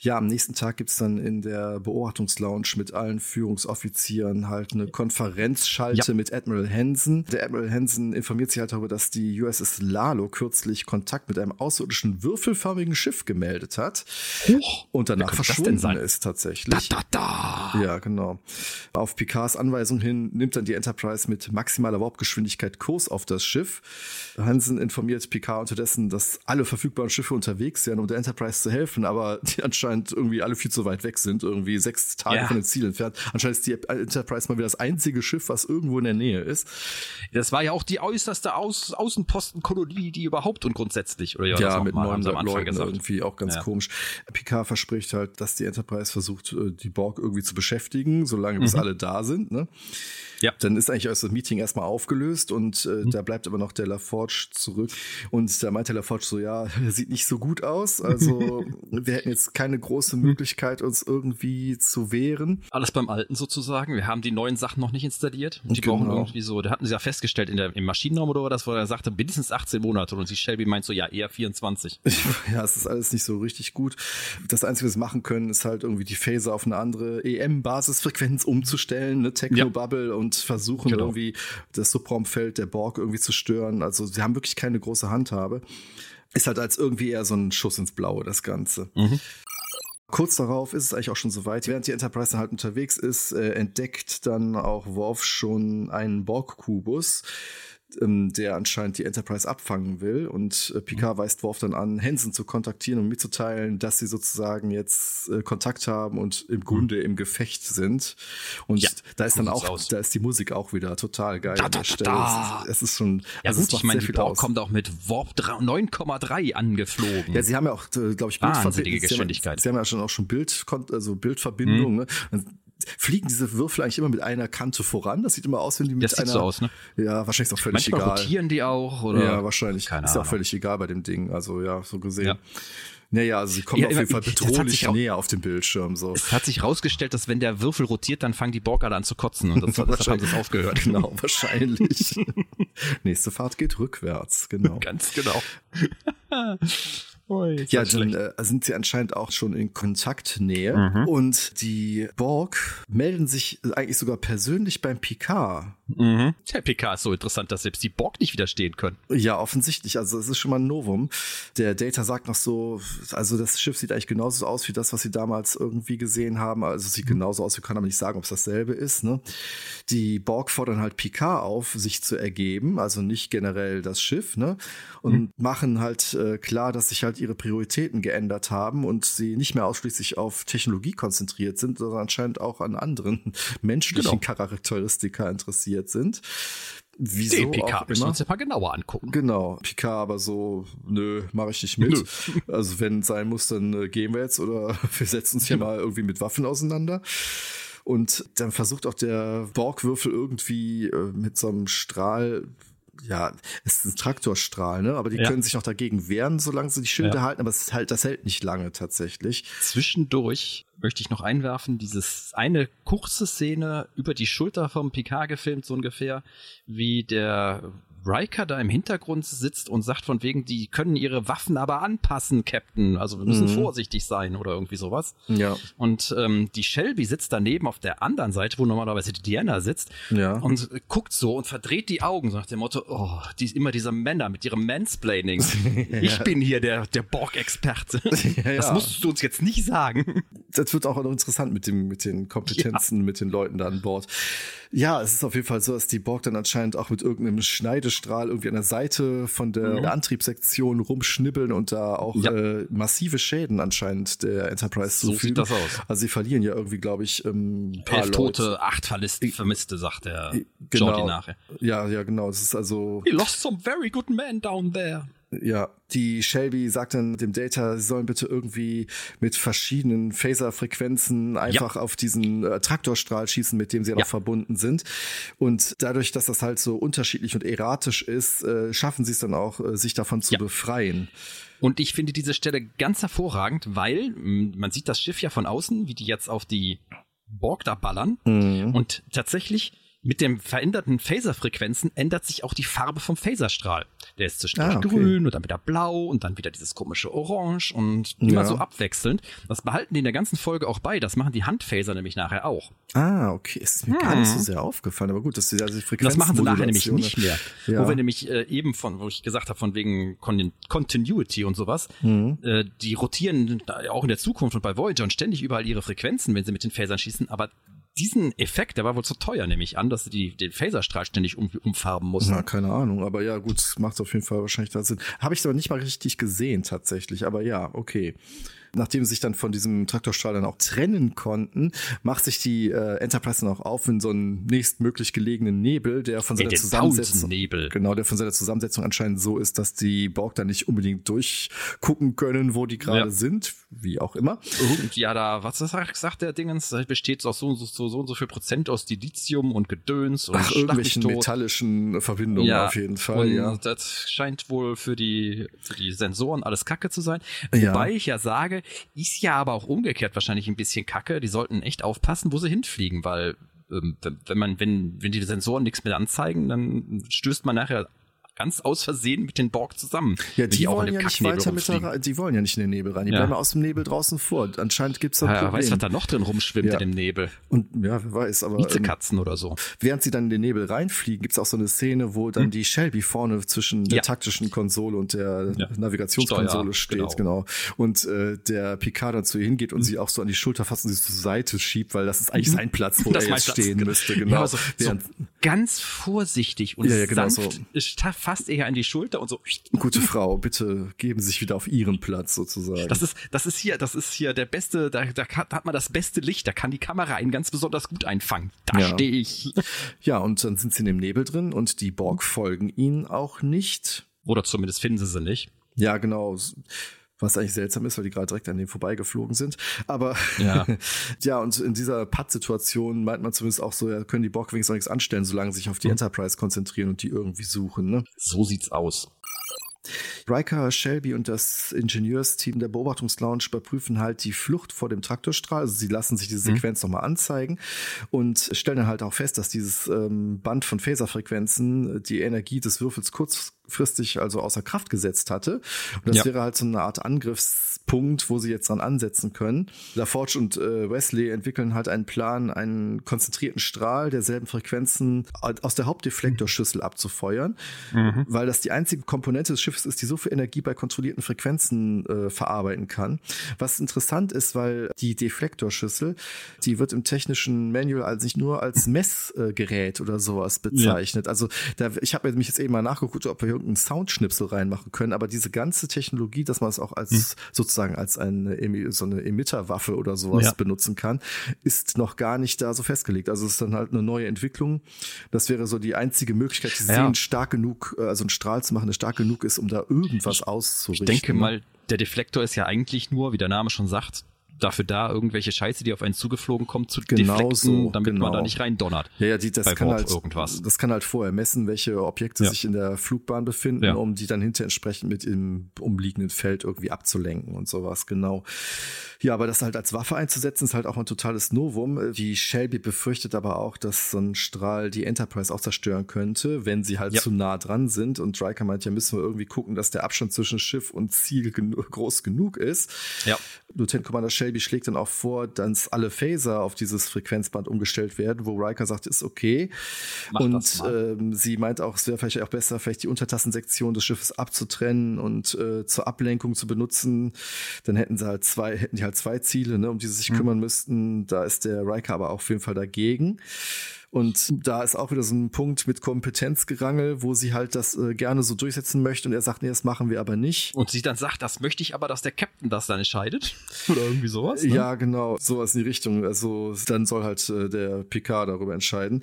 Ja, am nächsten Tag gibt's dann in der Beobachtungslounge mit allen Führungsoffizieren halt eine Konferenzschalte mit Admiral Hansen. Der Admiral Hansen informiert sich halt darüber, dass die USS Lalo kürzlich Kontakt mit einem außerirdischen würfelförmigen Schiff gemeldet hat. Und danach verschwunden ist tatsächlich. Ja, genau. Auf Picards Anweisung hin nimmt dann die Enterprise mit maximaler Warpgeschwindigkeit Kurs auf das Schiff. Hansen informiert Picard unterdessen, dass alle verfügbaren Schiffe unterwegs sind, um der Enterprise zu helfen, aber die anscheinend irgendwie alle viel zu weit weg sind, irgendwie 6 Tage von dem Ziel entfernt. Anscheinend ist die Enterprise mal wieder das einzige Schiff, was irgendwo in der Nähe ist. Das war ja auch die äußerste Außenpostenkolonie, die überhaupt und grundsätzlich, oder ja, mit 900 Leuten irgendwie auch ganz komisch. Picard verspricht halt, dass die Enterprise versucht, die Borg irgendwie zu beschäftigen, solange bis alle da sind, ne? Ja. Dann ist eigentlich das Meeting erstmal aufgelöst und da bleibt aber noch der LaForge zurück. Und da meint der LaForge so, ja, sieht nicht so gut aus. Also wir hätten jetzt keine große Möglichkeit, uns irgendwie zu wehren. Alles beim Alten sozusagen. Wir haben die neuen Sachen noch nicht installiert. Und die brauchen irgendwie so, da hatten sie ja festgestellt im Maschinenraum oder das, wo er sagte, mindestens 18 Monate. Und die Shelby meint so, ja, eher 24. Ja, es ist alles nicht so richtig gut. Das Einzige, was wir machen können, ist halt irgendwie die Phaser auf eine andere EM-Basisfrequenz umzustellen, eine Techno-Bubble und versuchen irgendwie das Subraumfeld der Borg irgendwie zu stören. Also sie haben wirklich keine große Handhabe. Ist halt als irgendwie eher so ein Schuss ins Blaue, das Ganze. Kurz darauf ist es eigentlich auch schon soweit. Während die Enterprise dann halt unterwegs ist, entdeckt dann auch Worf schon einen Borg-Kubus, der anscheinend die Enterprise abfangen will. Und Picard weist Worf dann an, Hansen zu kontaktieren und mitzuteilen, dass sie sozusagen jetzt Kontakt haben und im Grunde im Gefecht sind. Und da ist dann auch, da ist die Musik auch wieder total geil an der Stelle. Es ist schon, ja also gut, ich meine, die Borg kommt auch mit Warp 9,3 angeflogen. Ja, sie haben ja auch, glaube ich, wahnsinnige Geschwindigkeit. Sie haben ja schon Bildverbindung, ne? Fliegen diese Würfel eigentlich immer mit einer Kante voran? Das sieht immer aus, wenn die mit das sieht so aus, ne? Ja, wahrscheinlich ist auch völlig manchmal egal. Rotieren die auch, oder? Ja, wahrscheinlich. Keine ist Ahnung. Auch völlig egal bei dem Ding. Also ja, so gesehen. Ja. Naja, also sie kommen auf jeden Fall bedrohlich näher auf dem Bildschirm. So. Es hat sich rausgestellt, dass wenn der Würfel rotiert, dann fangen die Borg alle an zu kotzen. Und deshalb haben sie es aufgehört. Genau, wahrscheinlich. Nächste Fahrt geht rückwärts, genau. Ganz genau. Ja, dann sind sie anscheinend auch schon in Kontaktnähe und die Borg melden sich eigentlich sogar persönlich beim Picard. Der Picard ist so interessant, dass selbst die Borg nicht widerstehen können. Ja, offensichtlich. Also es ist schon mal ein Novum. Der Data sagt noch so, also das Schiff sieht eigentlich genauso aus wie das, was sie damals irgendwie gesehen haben. Also es sieht genauso aus, wir können aber nicht sagen, ob es dasselbe ist. Ne? Die Borg fordern halt Picard auf, sich zu ergeben, also nicht generell das Schiff, ne? Und machen halt klar, dass sich halt ihre Prioritäten geändert haben und sie nicht mehr ausschließlich auf Technologie konzentriert sind, sondern anscheinend auch an anderen menschlichen Charakteristika interessiert sind. Wieso den Picard auch müssen wir immer. uns ja mal genauer angucken. Genau, Picard aber so, nö, mache ich nicht mit. Also wenn sein muss, dann gehen wir jetzt oder wir setzen uns hier mal irgendwie mit Waffen auseinander. Und dann versucht auch der Borgwürfel irgendwie mit so einem Strahl, ja, es ist ein Traktorstrahl, ne? Aber die können sich noch dagegen wehren, solange sie die Schilde halten, aber das hält nicht lange tatsächlich. Zwischendurch möchte ich noch einwerfen, dieses eine kurze Szene über die Schulter vom Picard gefilmt, so ungefähr, wie der Riker da im Hintergrund sitzt und sagt von wegen, die können ihre Waffen aber anpassen, Captain. Also wir müssen vorsichtig sein oder irgendwie sowas. Ja. Und die Shelby sitzt daneben auf der anderen Seite, wo normalerweise die Diana sitzt und guckt so und verdreht die Augen, so nach dem Motto, oh, immer diese Männer mit ihrem Mansplaining. Ich bin hier der Borg-Experte. Das musst du uns jetzt nicht sagen. Das wird auch noch interessant mit den Kompetenzen, mit den Leuten da an Bord. Ja, es ist auf jeden Fall so, dass die Borg dann anscheinend auch mit irgendeinem Schneidestrahl irgendwie an der Seite von der Antriebssektion rumschnibbeln und da auch massive Schäden anscheinend der Enterprise zufügen. So sieht das aus. Also sie verlieren ja irgendwie, glaube ich, ein paar 11 Tote, 8 Vermisste, sagt der Jordi nachher. Ja, genau. Das ist also... We lost some very good men down there. Ja, die Shelby sagt dann dem Data, sie sollen bitte irgendwie mit verschiedenen Phaser-Frequenzen einfach auf diesen Traktorstrahl schießen, mit dem sie noch verbunden sind. Und dadurch, dass das halt so unterschiedlich und erratisch ist, schaffen sie es dann auch, sich davon zu befreien. Und ich finde diese Stelle ganz hervorragend, weil man sieht das Schiff ja von außen, wie die jetzt auf die Borg da ballern. Und tatsächlich Mit dem veränderten Phaser-Frequenzen ändert sich auch die Farbe vom Phaserstrahl. Der ist zwischendurch okay. grün und dann wieder blau und dann wieder dieses komische Orange und immer so abwechselnd. Das behalten die in der ganzen Folge auch bei. Das machen die Handphaser nämlich nachher auch. Okay. Es ist mir gar nicht so sehr aufgefallen, aber gut, dass sie also die Frequenz. Das machen sie nachher nämlich nicht mehr. Ja. Wo wir nämlich wo ich gesagt habe, von wegen Continuity und sowas, die rotieren auch in der Zukunft und bei Voyager ständig überall ihre Frequenzen, wenn sie mit den Phasern schießen, aber diesen Effekt, der war wohl zu teuer, nehme ich an, dass sie den Phaserstrahl ständig umfarben mussten. Na, keine Ahnung, aber ja, gut, macht auf jeden Fall wahrscheinlich da Sinn. Habe ich aber nicht mal richtig gesehen tatsächlich, aber ja, okay. Nachdem sie sich dann von diesem Traktorstrahl dann auch trennen konnten, macht sich die Enterprise dann auch auf in so einen nächstmöglich gelegenen Nebel, der von seiner Zusammensetzung der von seiner Zusammensetzung anscheinend so ist, dass die Borg da nicht unbedingt durchgucken können, wo die gerade sind, wie auch immer. Ja, was sagt der Dingens? Das besteht aus so und so viel Prozent aus Dilithium und Gedöns und irgendwelchen metallischen Verbindungen auf jeden Fall. Und das scheint wohl für die Sensoren alles Kacke zu sein. Wobei ich ja sage, ist ja aber auch umgekehrt wahrscheinlich ein bisschen Kacke. Die sollten echt aufpassen, wo sie hinfliegen, weil wenn die Sensoren nichts mehr anzeigen, dann stößt man nachher ganz aus Versehen mit den Borg zusammen. Ja, die wollen ja nicht weiter die wollen ja nicht in den Nebel rein. Die bleiben aus dem Nebel draußen vor. Anscheinend gibt's da Probleme. Wer weiß, was da noch drin rumschwimmt in dem Nebel. Und ja, wer weiß, aber Miezekatzen oder so. Während sie dann in den Nebel reinfliegen, gibt's auch so eine Szene, wo dann die Shelby vorne zwischen der taktischen Konsole und der Navigationskonsole steht, genau. Und der Picard dann zu ihr hingeht und sie auch so an die Schulter fasst und sie zur Seite schiebt, weil das ist eigentlich sein Platz, wo er jetzt stehen müsste, genau. Ja, so ganz vorsichtig und sanft fasst er an die Schulter und so. Gute Frau, bitte geben Sie sich wieder auf Ihren Platz sozusagen. Das ist hier der beste, da hat man das beste Licht, da kann die Kamera ihn ganz besonders gut einfangen. Da stehe ich. Ja, und dann sind sie in dem Nebel drin und die Borg folgen ihnen auch nicht. Oder zumindest finden sie nicht. Ja, genau. Was eigentlich seltsam ist, weil die gerade direkt an dem vorbeigeflogen sind. Aber ja, und in dieser Pattsituation meint man zumindest auch so, können die Borg wenigstens auch nichts anstellen, solange sie sich auf die Enterprise konzentrieren und die irgendwie suchen. Ne? So sieht's aus. Riker, Shelby und das Ingenieursteam der Beobachtungslounge überprüfen halt die Flucht vor dem Traktorstrahl. Also sie lassen sich diese Sequenz nochmal anzeigen und stellen dann halt auch fest, dass dieses Band von Phaserfrequenzen die Energie des Würfels kurzfristig also außer Kraft gesetzt hatte. Und das wäre halt so eine Art Angriffspunkt, wo sie jetzt dran ansetzen können. LaForge und Wesley entwickeln halt einen Plan, einen konzentrierten Strahl derselben Frequenzen aus der Hauptdeflektorschüssel abzufeuern, weil das die einzige Komponente des Schiffes ist, die so viel Energie bei kontrollierten Frequenzen verarbeiten kann. Was interessant ist, weil die Deflektorschüssel, die wird im technischen Manual also nicht nur als Messgerät oder sowas bezeichnet. Also ich habe mich jetzt eben mal nachgeguckt, ob wir irgendeinen Soundschnipsel reinmachen können, aber diese ganze Technologie, dass man es auch als sozusagen als so eine Emitterwaffe oder sowas benutzen kann, ist noch gar nicht da so festgelegt. Also es ist dann halt eine neue Entwicklung. Das wäre so die einzige Möglichkeit, die sehen stark genug, also einen Strahl zu machen, der stark genug ist, um da irgendwas auszurichten. Ich denke mal, der Deflektor ist ja eigentlich nur, wie der Name schon sagt, dafür da, irgendwelche Scheiße, die auf einen zugeflogen kommt, zu deflekten, damit man da nicht rein donnert. Ja, das kann halt vorher messen, welche Objekte sich in der Flugbahn befinden, um die dann hinterher entsprechend mit im umliegenden Feld irgendwie abzulenken und sowas, genau. Ja, aber das halt als Waffe einzusetzen, ist halt auch ein totales Novum. Die Shelby befürchtet aber auch, dass so ein Strahl die Enterprise auch zerstören könnte, wenn sie halt zu nah dran sind. Und Riker meint, ja, müssen wir irgendwie gucken, dass der Abstand zwischen Schiff und Ziel groß genug ist. Ja. Lieutenant Commander Shelby schlägt dann auch vor, dass alle Phaser auf dieses Frequenzband umgestellt werden, wo Riker sagt, ist okay. Und sie meint auch, es wäre vielleicht auch besser, vielleicht die Untertassensektion des Schiffes abzutrennen und zur Ablenkung zu benutzen. Dann hätten die halt zwei Ziele, ne, um die sie sich kümmern müssten. Da ist der Riker aber auch auf jeden Fall dagegen. Und da ist auch wieder so ein Punkt mit Kompetenzgerangel, wo sie halt das gerne so durchsetzen möchte und er sagt, nee, das machen wir aber nicht. Und sie dann sagt, das möchte ich aber, dass der Captain das dann entscheidet. Oder irgendwie sowas. Ne? Ja, genau, sowas in die Richtung. Also dann soll halt der Picard darüber entscheiden.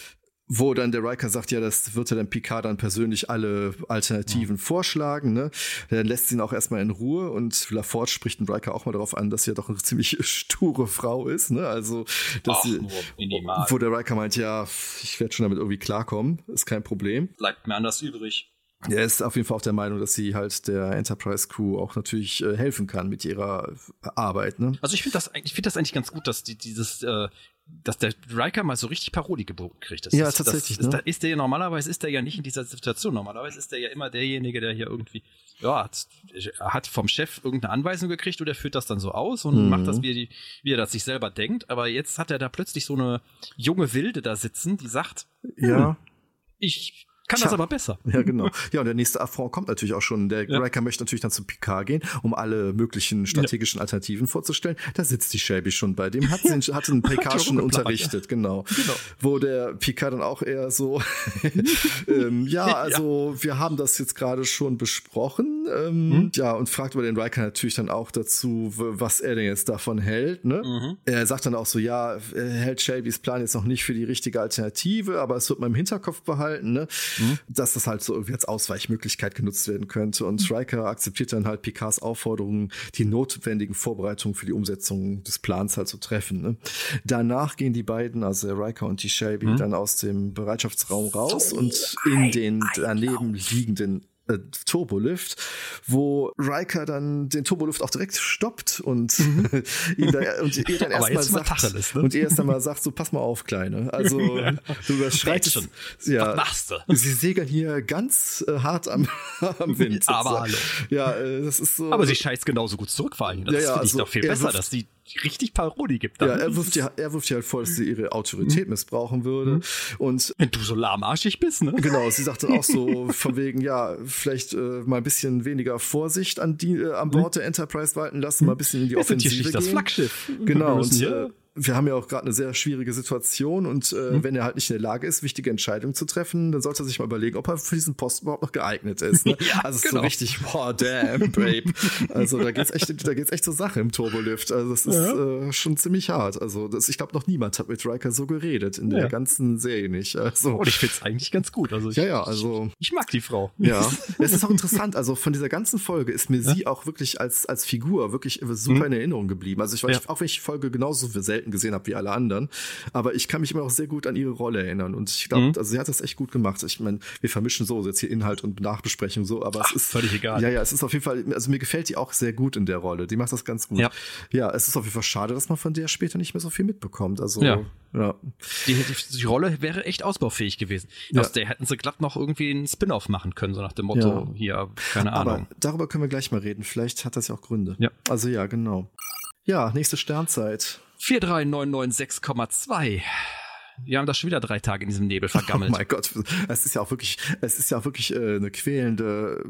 Wo dann der Riker sagt, ja, das wird ja dann Picard dann persönlich alle Alternativen vorschlagen, ne? Dann lässt sie ihn auch erstmal in Ruhe und LaForge spricht den Riker auch mal darauf an, dass sie ja doch eine ziemlich sture Frau ist, ne? Also, wo der Riker meint, ja, ich werde schon damit irgendwie klarkommen, ist kein Problem. Bleibt mir anders übrig. Er ist auf jeden Fall auch der Meinung, dass sie halt der Enterprise-Crew auch natürlich helfen kann mit ihrer Arbeit, ne? Also ich finde das eigentlich ganz gut, dass dieses dass der Riker mal so richtig Parodie geboten kriegt. Tatsächlich. Da ist der ja normalerweise ist der ja nicht in dieser Situation. Normalerweise ist der ja immer derjenige, der hier irgendwie, hat vom Chef irgendeine Anweisung gekriegt oder führt das dann so aus und macht das, wie er das sich selber denkt. Aber jetzt hat er da plötzlich so eine junge Wilde da sitzen, die sagt, ich kann das aber besser. Ja, genau. Ja, und der nächste Affront kommt natürlich auch schon. Der Riker möchte natürlich dann zu Picard gehen, um alle möglichen strategischen Alternativen vorzustellen. Da sitzt die Shelby schon bei dem, hat den Picard schon unterrichtet, genau. Wo der Picard dann auch eher so, wir haben das jetzt gerade schon besprochen. Und fragt über den Riker natürlich dann auch dazu, was er denn jetzt davon hält. Ne? Er sagt dann auch so, er hält Shelbys Plan jetzt noch nicht für die richtige Alternative, aber es wird mal im Hinterkopf behalten, ne? Dass das halt so irgendwie als Ausweichmöglichkeit genutzt werden könnte. Und Riker akzeptiert dann halt Picards Aufforderungen, die notwendigen Vorbereitungen für die Umsetzung des Plans halt zu treffen. Ne? Danach gehen die beiden, also der Riker und die Shelby, dann aus dem Bereitschaftsraum raus und in den daneben liegenden Turbolift, wo Riker dann den Turbolift auch direkt stoppt und ihr dann erst mal sagt, so pass mal auf, Kleine. Also du überschreitest. Was machst du? Sie segeln hier ganz hart am Wind. Aber hallo. Ja, das ist so. Aber sie scheißt genauso gut zurück, vor allem. Das finde ich doch viel besser, dass sie richtig Parodie gibt. Ja, er wirft ihr halt vor, dass sie ihre Autorität missbrauchen würde. Und wenn du so lahmarschig bist, ne? Genau, sie sagt dann auch so von wegen, vielleicht mal ein bisschen weniger Vorsicht an Bord der Enterprise walten lassen, mal ein bisschen in die Offensive gehen. Das Flaggschiff. Genau, wir haben ja auch gerade eine sehr schwierige Situation und wenn er halt nicht in der Lage ist, wichtige Entscheidungen zu treffen, dann sollte er sich mal überlegen, ob er für diesen Posten überhaupt noch geeignet ist. Ne? Also es ist so richtig, damn, babe. Also da geht's echt zur Sache im Turbolift. Also das ist schon ziemlich hart. Also ich glaube, noch niemand hat mit Riker so geredet in der ganzen Serie nicht. Also, und ich find's eigentlich ganz gut. Also ich mag die Frau. Ja, es ist auch interessant. Also von dieser ganzen Folge ist mir sie auch wirklich als Figur wirklich super in Erinnerung geblieben. Also auch wenn ich die Folge genauso selten gesehen habe wie alle anderen, aber ich kann mich immer auch sehr gut an ihre Rolle erinnern und ich glaube, also sie hat das echt gut gemacht. Ich meine, wir vermischen so jetzt hier Inhalt und Nachbesprechung so, aber es ist völlig egal. Ja, es ist auf jeden Fall, also mir gefällt die auch sehr gut in der Rolle. Die macht das ganz gut. Ja, es ist auf jeden Fall schade, dass man von der später nicht mehr so viel mitbekommt. Also Die Rolle wäre echt ausbaufähig gewesen. Aus der hätten sie glatt noch irgendwie einen Spin-off machen können, so nach dem Motto, hier, keine Ahnung. Aber darüber können wir gleich mal reden. Vielleicht hat das ja auch Gründe. Ja. Also ja, genau. Ja, nächste Sternzeit. 43996,2. Wir haben das schon wieder 3 Tage in diesem Nebel vergammelt. Oh mein Gott, es ist ja auch wirklich eine quälende,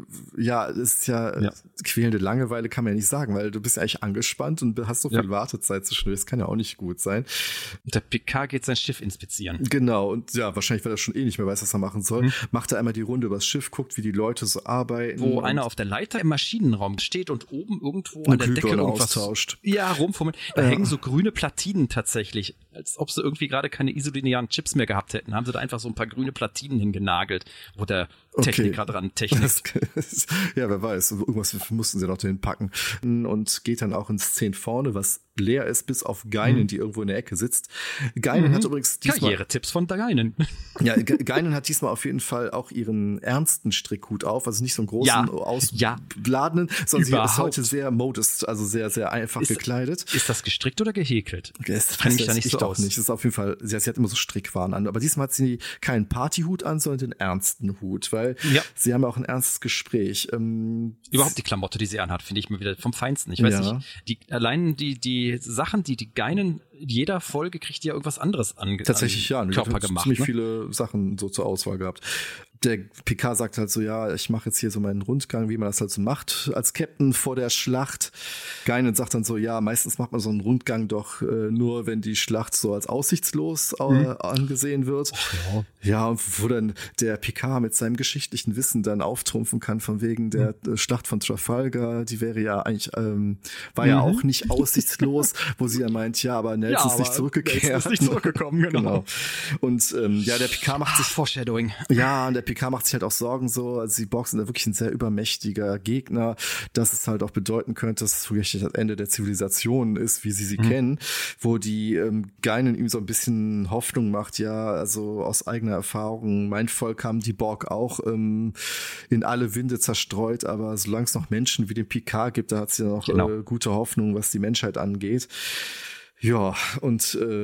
quälende Langeweile kann man ja nicht sagen, weil du bist ja eigentlich angespannt und hast so viel Wartezeit zwischendurch. Das kann ja auch nicht gut sein. Der Picard geht sein Schiff inspizieren. Genau, und wahrscheinlich, weil er schon nicht mehr weiß, was er machen soll, macht er einmal die Runde übers Schiff, guckt, wie die Leute so arbeiten. Wo einer auf der Leiter im Maschinenraum steht und oben irgendwo an der Decke irgendwas austauscht. Ja, rumfummeln. Da hängen so grüne Platinen tatsächlich, als ob sie irgendwie gerade keine isolinearen Chips mehr gehabt hätten. Haben sie da einfach so ein paar grüne Platinen hingenagelt, wo der Techniker dran technikt. Ja, wer weiß. Irgendwas mussten sie noch dahin packen. Und geht dann auch ins 10 vorne, was leer ist, bis auf Geinen, die irgendwo in der Ecke sitzt. Geinen hat übrigens diesmal... Karriere-Tipps von Geinen. Ja, Geinen hat diesmal auf jeden Fall auch ihren ernsten Strickhut auf, also nicht so einen großen, ausbladenen, sondern sie ist heute sehr modest, also sehr, sehr einfach gekleidet. Ist das gestrickt oder gehäkelt? Das kann ich da nicht so aus. Nicht. Das ist auf jeden Fall, sie hat immer so Strickwaren an, aber diesmal hat sie keinen Partyhut an, sondern den ernsten Hut, weil sie haben ja auch ein ernstes Gespräch. Überhaupt die Klamotte, die sie anhat, finde ich mal wieder vom Feinsten. Ich weiß nicht, allein die Sachen, die Geinen, jeder Folge kriegt ja irgendwas anderes Tatsächlich, Körper gemacht. Ziemlich viele Sachen so zur Auswahl gehabt. Der Picard sagt halt so, ich mache jetzt hier so meinen Rundgang, wie man das halt so macht, als Captain vor der Schlacht. Guinan sagt dann so, meistens macht man so einen Rundgang doch nur, wenn die Schlacht so als aussichtslos angesehen wird. Ja, und wo dann der Picard mit seinem geschichtlichen Wissen dann auftrumpfen kann, von wegen der Schlacht von Trafalgar, die wäre ja eigentlich, war ja auch nicht aussichtslos, wo sie dann meint, aber Nelson ist nicht zurückgekehrt. Nelson ist nicht zurückgekommen, genau. Und der Picard macht sich... Foreshadowing. Ja, und der Picard macht sich halt auch Sorgen so, also die Borg sind da wirklich ein sehr übermächtiger Gegner, dass es halt auch bedeuten könnte, dass es wirklich das Ende der Zivilisation ist, wie sie kennen, wo die Geinen ihm so ein bisschen Hoffnung macht, also aus eigener Erfahrung, mein Volk haben die Borg auch in alle Winde zerstreut, aber solange es noch Menschen wie den Picard gibt, da hat sie ja noch gute Hoffnung, was die Menschheit angeht. Ja, und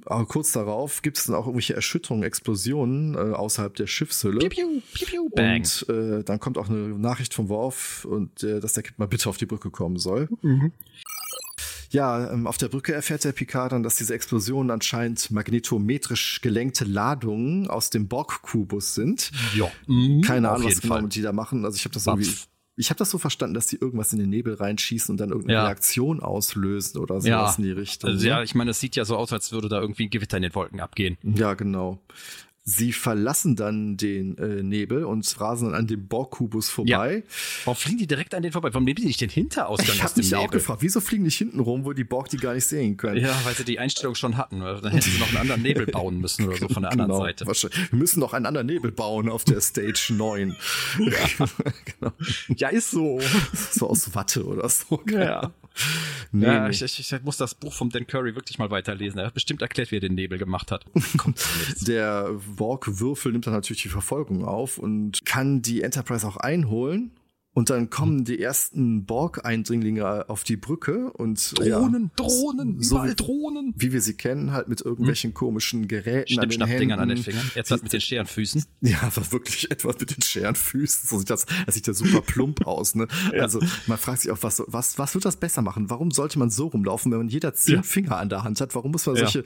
Aber kurz darauf gibt es dann auch irgendwelche Erschütterungen, Explosionen außerhalb der Schiffshülle. Piu, piu, piu, piu, bang. Und dann kommt auch eine Nachricht vom Worf, und dass der Captain mal bitte auf die Brücke kommen soll. Ja, auf der Brücke erfährt der Picard dann, dass diese Explosionen anscheinend magnetometrisch gelenkte Ladungen aus dem Borg-Kubus sind. Ja. Keine Ahnung, was genau die da machen. Also ich habe das so verstanden, dass die irgendwas in den Nebel reinschießen und dann irgendeine Reaktion auslösen oder sowas in die Richtung. Also, ja, ich meine, es sieht ja so aus, als würde da irgendwie ein Gewitter in den Wolken abgehen. Ja, genau. Sie verlassen dann den Nebel und rasen dann an dem Borg-Kubus vorbei. Ja. Warum fliegen die direkt an den vorbei? Warum nehmen die nicht den Hinterausgang aus dem Nebel? Ich habe mich auch gefragt, wieso fliegen die hinten rum, wo die Borg die gar nicht sehen können? Ja, weil sie die Einstellung schon hatten. Dann hätten sie noch einen anderen Nebel bauen müssen oder so von der anderen Seite. Wir müssen noch einen anderen Nebel bauen auf der Stage 9. Ja, genau. Ja, ist so. So aus Watte oder so. Ja. Nee. Ich muss das Buch von Dan Curry wirklich mal weiterlesen. Er hat bestimmt erklärt, wie er den Nebel gemacht hat. Der Borg-Würfel nimmt dann natürlich die Verfolgung auf und kann die Enterprise auch einholen. Und dann kommen die ersten Borg-Eindringlinge auf die Brücke und Drohnen, überall Drohnen. Wie wir sie kennen, halt mit irgendwelchen komischen Geräten an den Händen. An den Fingern. Jetzt halt mit den Scherenfüßen. Ja, war wirklich etwas mit den Scherenfüßen. So sieht das sieht ja super plump aus, ne? Ja. Also man fragt sich auch, was wird das besser machen? Warum sollte man so rumlaufen, wenn man jeder 10 Finger an der Hand hat? Warum muss man so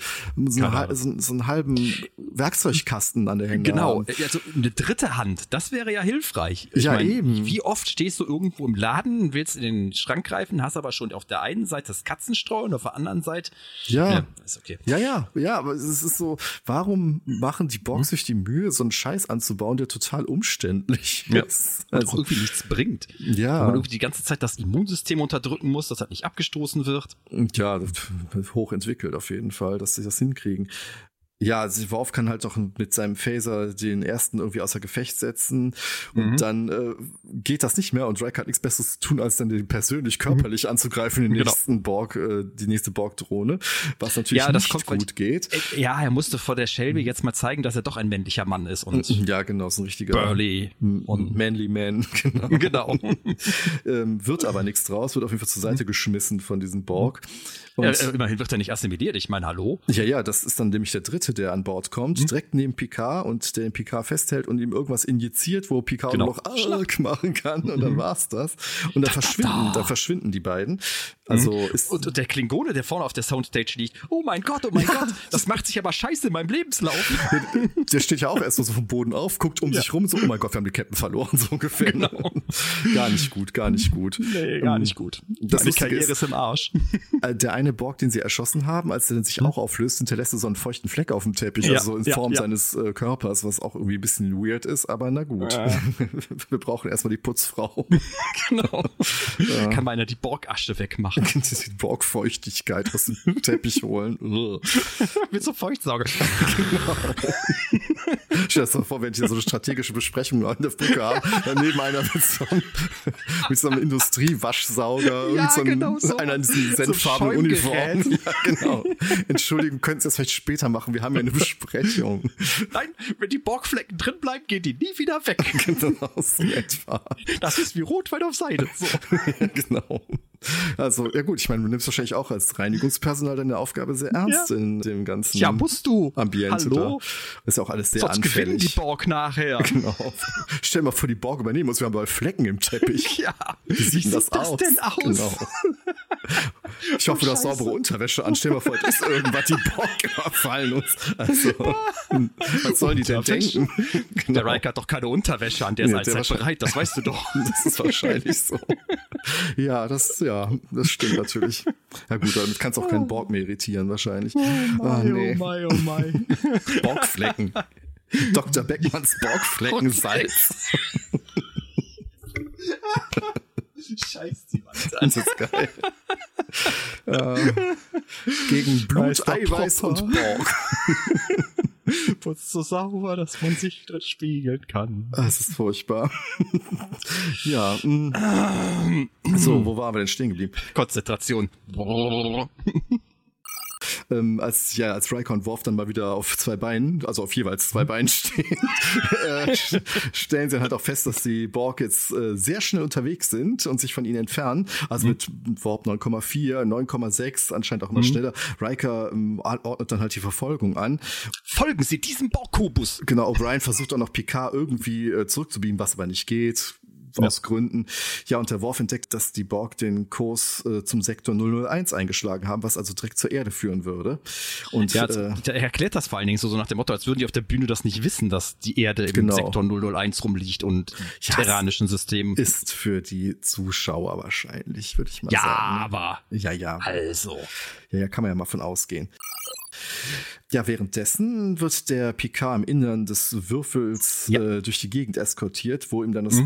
einen halben Werkzeugkasten an der Hände haben? Genau, also eine dritte Hand, das wäre ja hilfreich. Ich meine, eben. Wie oft stehst du irgendwo im Laden, willst in den Schrank greifen, hast aber schon auf der einen Seite das Katzenstreu und auf der anderen Seite ist okay. Ja, aber es ist so, warum machen die Borg sich die Mühe, so einen Scheiß anzubauen, der total umständlich ist? Und auch irgendwie nichts bringt. Ja. Wenn man irgendwie die ganze Zeit das Immunsystem unterdrücken muss, dass das nicht abgestoßen wird. Ja, hochentwickelt auf jeden Fall, dass sie das hinkriegen. Ja, Worf kann halt doch mit seinem Phaser den ersten irgendwie außer Gefecht setzen und dann geht das nicht mehr und Riker hat nichts Besseres zu tun, als dann den persönlich körperlich anzugreifen, die nächste Borg-Drohne, was natürlich nicht gut geht. Ja, er musste vor der Shelby jetzt mal zeigen, dass er doch ein männlicher Mann ist. Und ja, genau, so ein richtiger Burly und Manly Man. Genau. Wird aber nichts draus, wird auf jeden Fall zur Seite geschmissen von diesem Borg. Immerhin wird er nicht assimiliert, ich meine, hallo? Ja, das ist dann nämlich der dritte, der an Bord kommt, direkt neben Picard und der den Picard festhält und ihm irgendwas injiziert, wo Picard noch machen kann und dann war's das. Und dann verschwinden die beiden. Also und der Klingone, der vorne auf der Soundstage liegt, oh mein Gott, das macht sich aber scheiße in meinem Lebenslauf. Der steht ja auch erst so vom Boden auf, guckt um sich rum, so, oh mein Gott, wir haben die Captain verloren, so ungefähr. Genau. Gar nicht gut. Nee, gar nicht gut. Meine Karriere ist im Arsch. Der eine Borg, den sie erschossen haben, als der sich auch auflöst, hinterlässt er so einen feuchten Fleck auf dem Teppich, also in Form seines Körpers, was auch irgendwie ein bisschen weird ist, aber na gut. Wir brauchen erstmal die Putzfrau. Genau. Kann man ja die Borg-Asche wegmachen. Die Borg-Feuchtigkeit aus dem Teppich holen. Mit so Feuchtsauger. Genau. Stell dir mal vor, wenn ich so eine strategische Besprechung an der Brücke habe, daneben einer mit so einem Industriewaschsauger einer in diesen senffarbenen Uniformen. Ja, genau. Entschuldigung, können Sie das vielleicht später machen? Wir haben ja eine Besprechung. Nein, wenn die Borgflecken drin bleiben, gehen die nie wieder weg. Genau, so etwa. Das ist wie Rotwein auf Seide. So. Ja, genau. Also, ja gut, ich meine, du nimmst wahrscheinlich auch als Reinigungspersonal deine Aufgabe sehr ernst in dem ganzen musst du. Ambiente. Hallo? Da. Ist ja auch alles sehr Sonst anfällig. gewinnen die Borg nachher. Genau. Stell dir mal vor, die Borg übernehmen uns, wir haben bald Flecken im Teppich. Ja. Wie sieht das denn aus? Genau. Ich hoffe, du hast saubere Unterwäsche an. Stell dir mal vor, das ist irgendwas, die Borg überfallen uns. Also, was sollen die denn denken? Genau. Der Riker hat doch keine Unterwäsche an, der ist allzeit bereit, das weißt du doch. Das ist wahrscheinlich so. Ja, das stimmt natürlich. Ja gut, damit kannst du auch keinen Borg mehr irritieren wahrscheinlich. Oh my. Borgflecken. Dr. Beckmanns Borgfleckensalz. Scheiß die Wand an. Das ist geil. Gegen Blut, Eiweiß und Borg. Putz so sauber, dass man sich drin spiegeln kann. Das ist furchtbar. Ja. So, wo waren wir denn stehen geblieben? Konzentration. als Riker und Worf dann mal wieder auf 2 Beinen, also auf jeweils 2 Beinen stehen, stellen sie halt auch fest, dass die Borg jetzt sehr schnell unterwegs sind und sich von ihnen entfernen. Also mit Warp 9,4, 9,6, anscheinend auch immer schneller. Riker ordnet dann halt die Verfolgung an. Folgen Sie diesem Borg-Kubus! Genau, O'Brien versucht auch noch Picard irgendwie zurückzubeamen, was aber nicht geht. Aus Gründen. Ja, und der Worf entdeckt, dass die Borg den Kurs zum Sektor 001 eingeschlagen haben, was also direkt zur Erde führen würde. Und er erklärt das vor allen Dingen so nach dem Motto, als würden die auf der Bühne das nicht wissen, dass die Erde im Sektor 001 rumliegt und terranischen Systemen. Ist für die Zuschauer wahrscheinlich, würde ich mal sagen. Ja, aber. Ja. Also. Ja, kann man ja mal von ausgehen. Ja, währenddessen wird der Picard im Innern des Würfels durch die Gegend eskortiert, wo ihm dann das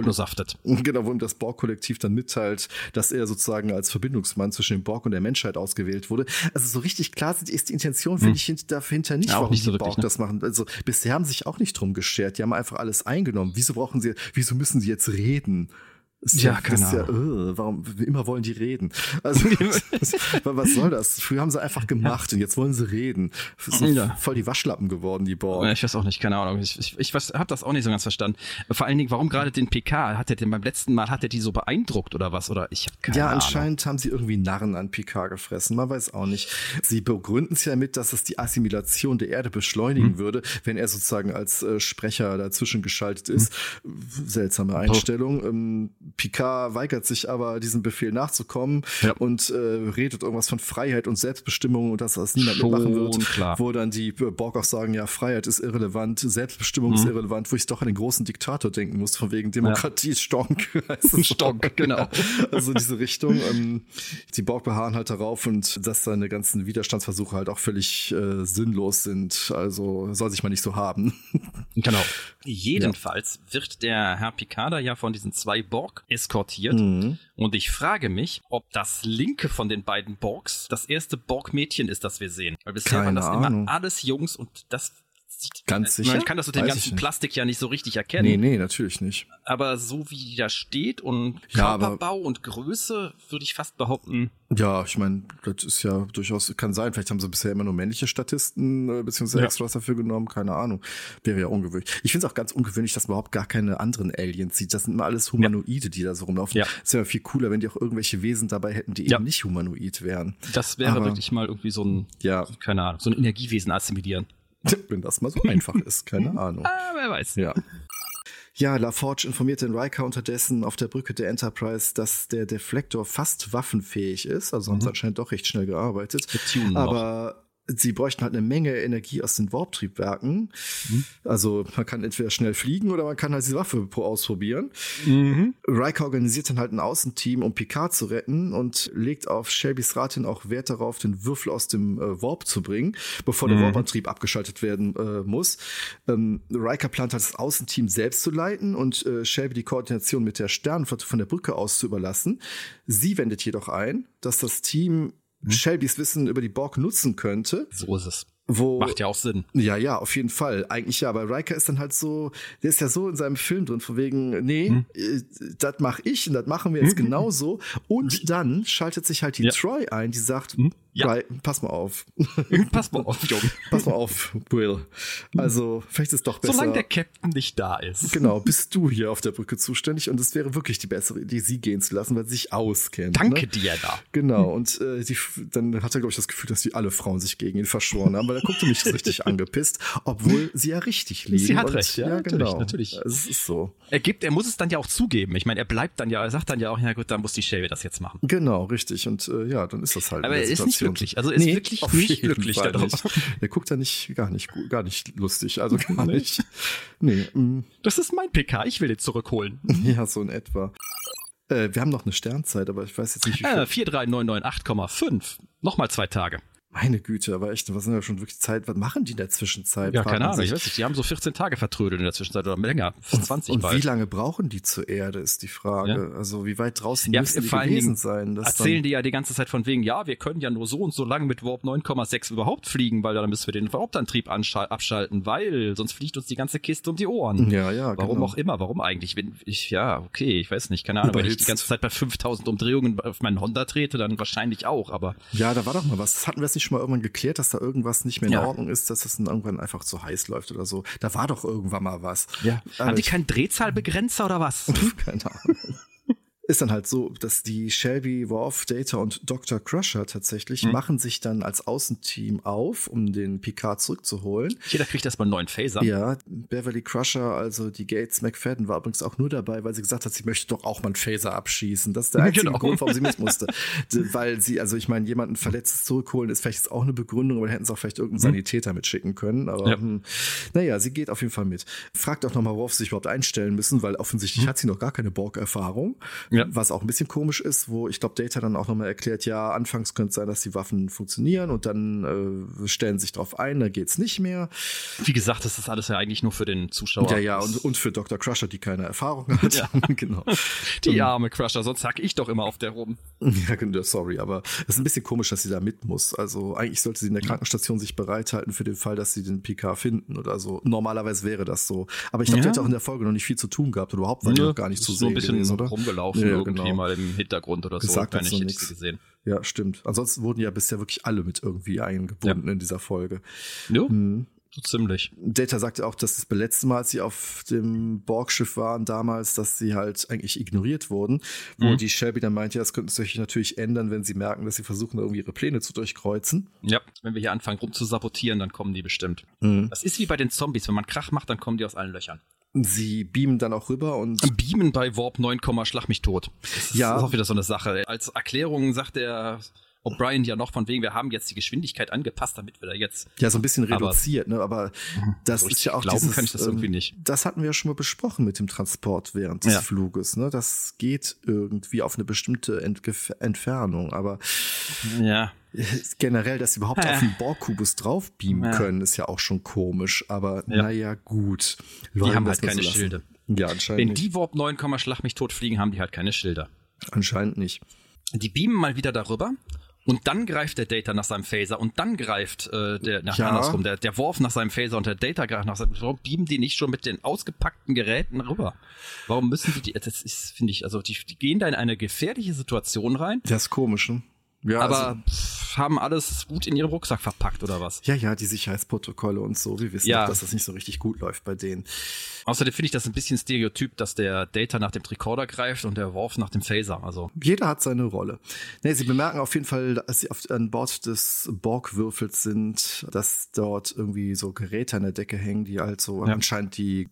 Borg-Kollektiv dann mitteilt, dass er sozusagen als Verbindungsmann zwischen dem Borg und der Menschheit ausgewählt wurde. Also so richtig klar ist die Intention, finde ich, dahinter nicht, warum die Borg das machen. Also bisher haben sie sich auch nicht drum geschert. Die haben einfach alles eingenommen. Wieso müssen sie jetzt reden? Keine Ahnung. Warum immer wollen die reden? Also was soll das? Früher haben sie einfach gemacht und jetzt wollen sie reden. Voll die Waschlappen geworden, die Borg. Ich weiß auch nicht, keine Ahnung. Ich habe das auch nicht so ganz verstanden. Vor allen Dingen, warum gerade den PK? Hat er denn beim letzten Mal, hat er die so beeindruckt oder was? Oder ich habe keine Ahnung. Anscheinend haben sie irgendwie Narren an Picard gefressen. Man weiß auch nicht. Sie begründen es ja damit, dass es die Assimilation der Erde beschleunigen würde, wenn er sozusagen als Sprecher dazwischen geschaltet ist. Seltsame Einstellung. Picard weigert sich aber, diesem Befehl nachzukommen und redet irgendwas von Freiheit und Selbstbestimmung und dass das niemand mitmachen wird. Klar. Wo dann die Borg auch sagen, ja, Freiheit ist irrelevant, Selbstbestimmung ist irrelevant, wo ich doch an den großen Diktator denken muss, von wegen Demokratie ist Stonk. Stonk, genau. Also diese Richtung. Die Borg beharren halt darauf und dass seine ganzen Widerstandsversuche halt auch völlig sinnlos sind. Also soll sich mal nicht so haben. Genau. Jedenfalls wird der Herr Picard ja von diesen 2 Borg eskortiert. Und ich frage mich, ob das linke von den beiden Borgs das erste Borg-Mädchen ist, das wir sehen. Weil bisher waren das immer alles Jungs und das ganz sicher? Man kann das mit dem ganzen Plastik ja nicht so richtig erkennen. Nee, natürlich nicht. Aber so wie da steht und Körperbau und Größe, würde ich fast behaupten. Ja, ich meine, das ist ja durchaus, kann sein. Vielleicht haben sie bisher immer nur männliche Statisten beziehungsweise Extras dafür genommen. Keine Ahnung. Wäre ja ungewöhnlich. Ich finde es auch ganz ungewöhnlich, dass man überhaupt gar keine anderen Aliens sieht. Das sind immer alles Humanoide, die da so rumlaufen. Ja. Es wäre viel cooler, wenn die auch irgendwelche Wesen dabei hätten, die eben nicht humanoid wären. Das wäre wirklich mal irgendwie so ein, keine Ahnung, so ein Energiewesen assimilieren. Wenn das mal so einfach ist, keine Ahnung. Wer weiß. Ja, LaForge informiert den Riker unterdessen auf der Brücke der Enterprise, dass der Deflektor fast waffenfähig ist. Also haben sie anscheinend doch recht schnell gearbeitet. Aber sie bräuchten halt eine Menge Energie aus den Warp-Triebwerken. Also man kann entweder schnell fliegen oder man kann halt diese Waffe ausprobieren. Riker organisiert dann halt ein Außenteam, um Picard zu retten und legt auf Shelbys Rat hin auch Wert darauf, den Würfel aus dem Warp zu bringen, bevor der Warp-Antrieb abgeschaltet werden muss. Riker plant halt das Außenteam selbst zu leiten und Shelby die Koordination mit der Sternenflotte von der Brücke aus zu überlassen. Sie wendet jedoch ein, dass das Team Shelbys Wissen über die Borg nutzen könnte. So ist es. Macht ja auch Sinn. Ja, auf jeden Fall. Eigentlich ja, aber Riker ist dann halt so, der ist ja so in seinem Film drin, von wegen, das mache ich und das machen wir jetzt genauso. Und dann schaltet sich halt die Troy ein, die sagt, pass mal auf. Pass mal auf, Junge. Pass mal auf, Will. Also, vielleicht ist es doch besser. Solange der Captain nicht da ist. Genau, bist du hier auf der Brücke zuständig und es wäre wirklich die bessere Idee, sie gehen zu lassen, weil sie sich auskennt. Danke dir da. Genau, und dann hat er, glaube ich, das Gefühl, dass die alle Frauen sich gegen ihn verschworen haben, weil er guckte mich richtig angepisst, obwohl sie ja richtig liegen. Sie hat recht, ja, genau. Natürlich. Es ist so. Er muss es dann ja auch zugeben. Ich meine, er sagt dann ja auch, ja gut, dann muss die Shelby das jetzt machen. Genau, richtig. Und dann ist das halt. Aber er ist nicht glücklich. Also er ist wirklich nicht glücklich darauf. Der guckt da gar nicht lustig. Also gar nicht. Nee. Das ist mein PK, ich will den zurückholen. Ja, so in etwa. Wir haben noch eine Sternzeit, aber ich weiß jetzt nicht, wie viel. 43998,5. Nochmal 2 Tage. Meine Güte, aber echt, was sind ja schon wirklich Zeit, was machen die in der Zwischenzeit? Ja, keine Ahnung, ich weiß nicht, die haben so 14 Tage vertrödelt in der Zwischenzeit oder länger, 20 und bald. Wie lange brauchen die zur Erde, ist die Frage. Ja. Also wie weit draußen müssen die gewesen sein? Erzählen die ja die ganze Zeit von wegen, ja, wir können ja nur so und so lange mit Warp 9,6 überhaupt fliegen, weil dann müssen wir den Hauptantrieb abschalten, weil sonst fliegt uns die ganze Kiste um die Ohren. Ja, warum auch immer, warum eigentlich? Ich weiß nicht, keine Ahnung, wenn ich die ganze Zeit bei 5000 Umdrehungen auf meinen Honda trete, dann wahrscheinlich auch, aber... Ja, da war doch mal was, das hatten wir es nicht schon mal irgendwann geklärt, dass da irgendwas nicht mehr in Ordnung ist, dass das dann irgendwann einfach zu heiß läuft oder so. Da war doch irgendwann mal was. Ja. Haben die keinen Drehzahlbegrenzer oder was? Keine Ahnung. Ist dann halt so, dass die Shelby, Worf, Data und Dr. Crusher tatsächlich machen sich dann als Außenteam auf, um den Picard zurückzuholen. Jeder kriegt erstmal einen neuen Phaser. Ja, Beverly Crusher, also die Gates McFadden, war übrigens auch nur dabei, weil sie gesagt hat, sie möchte doch auch mal einen Phaser abschießen. Das ist der einzige Grund, warum sie mit musste. Weil sie, also ich meine, jemanden Verletztes zurückholen ist vielleicht jetzt auch eine Begründung, aber hätten sie auch vielleicht irgendeinen Sanitäter mitschicken können. Aber naja, sie geht auf jeden Fall mit. Fragt auch nochmal, worauf sie sich überhaupt einstellen müssen, weil offensichtlich hat sie noch gar keine Borg-Erfahrung. Ja. Was auch ein bisschen komisch ist, wo ich glaube, Data dann auch nochmal erklärt, ja, anfangs könnte es sein, dass die Waffen funktionieren und dann stellen sich drauf ein, dann geht's nicht mehr. Wie gesagt, das ist alles ja eigentlich nur für den Zuschauer. Ja, und für Dr. Crusher, die keine Erfahrung hat. Ja. Genau. Die arme Crusher, sonst hack ich doch immer auf der rum. Ja, sorry, aber es ist ein bisschen komisch, dass sie da mit muss. Also eigentlich sollte sie in der Krankenstation sich bereithalten für den Fall, dass sie den Picard finden oder so. Normalerweise wäre das so. Aber ich glaube, die hat auch in der Folge noch nicht viel zu tun gehabt oder überhaupt war die noch gar nicht zu sehen. So ein bisschen gewesen, oder? Rumgelaufen, ja, irgendwie mal im Hintergrund oder gesagt so. Hat so nichts gesehen. Ja, stimmt. Ansonsten wurden ja bisher wirklich alle mit irgendwie eingebunden in dieser Folge. Ja. So ziemlich. Data sagte auch, dass das letzte Mal, als sie auf dem Borg-Schiff waren damals, dass sie halt eigentlich ignoriert wurden, wo die Shelby dann meinte, ja, das könnte sich natürlich ändern, wenn sie merken, dass sie versuchen, irgendwie ihre Pläne zu durchkreuzen. Ja, wenn wir hier anfangen rum zu sabotieren, dann kommen die bestimmt. Das ist wie bei den Zombies, wenn man Krach macht, dann kommen die aus allen Löchern. Sie beamen dann auch rüber und beamen bei Warp 9, Schlag mich tot. Das ist auch wieder so eine Sache. Als Erklärung sagt der O'Brien ja noch von wegen, wir haben jetzt die Geschwindigkeit angepasst, damit wir da jetzt... Ja, so ein bisschen reduziert, ne? Aber das so ist ja auch glauben kann ich das irgendwie nicht. Das hatten wir ja schon mal besprochen mit dem Transport während des Fluges, ne? Das geht irgendwie auf eine bestimmte Entfernung, aber generell, dass sie überhaupt auf den Borg-Kubus drauf beamen können, ist ja auch schon komisch, aber naja, gut. Die haben halt keine Schilde. Ja, anscheinend Wenn die Warp 9, Schlag mich tot fliegen, haben die halt keine Schilder. Anscheinend nicht. Die beamen mal wieder darüber. Und dann greift der Data nach seinem Phaser und dann greift andersrum, der Worf nach seinem Phaser und der Data greift nach seinem. Warum beamen die nicht schon mit den ausgepackten Geräten rüber? Warum müssen die das ist, finde ich, also die gehen da in eine gefährliche Situation rein. Das ist komisch, ne? Ja, aber haben alles gut in ihren Rucksack verpackt oder was? Ja, die Sicherheitsprotokolle und so. Wir wissen doch, dass das nicht so richtig gut läuft bei denen. Außerdem finde ich das ein bisschen Stereotyp, dass der Data nach dem Tricorder greift und der Worf nach dem Phaser. Also jeder hat seine Rolle. Nee, sie bemerken auf jeden Fall, als sie an Bord des Borg-Würfels sind, dass dort irgendwie so Geräte an der Decke hängen, die halt so anscheinend die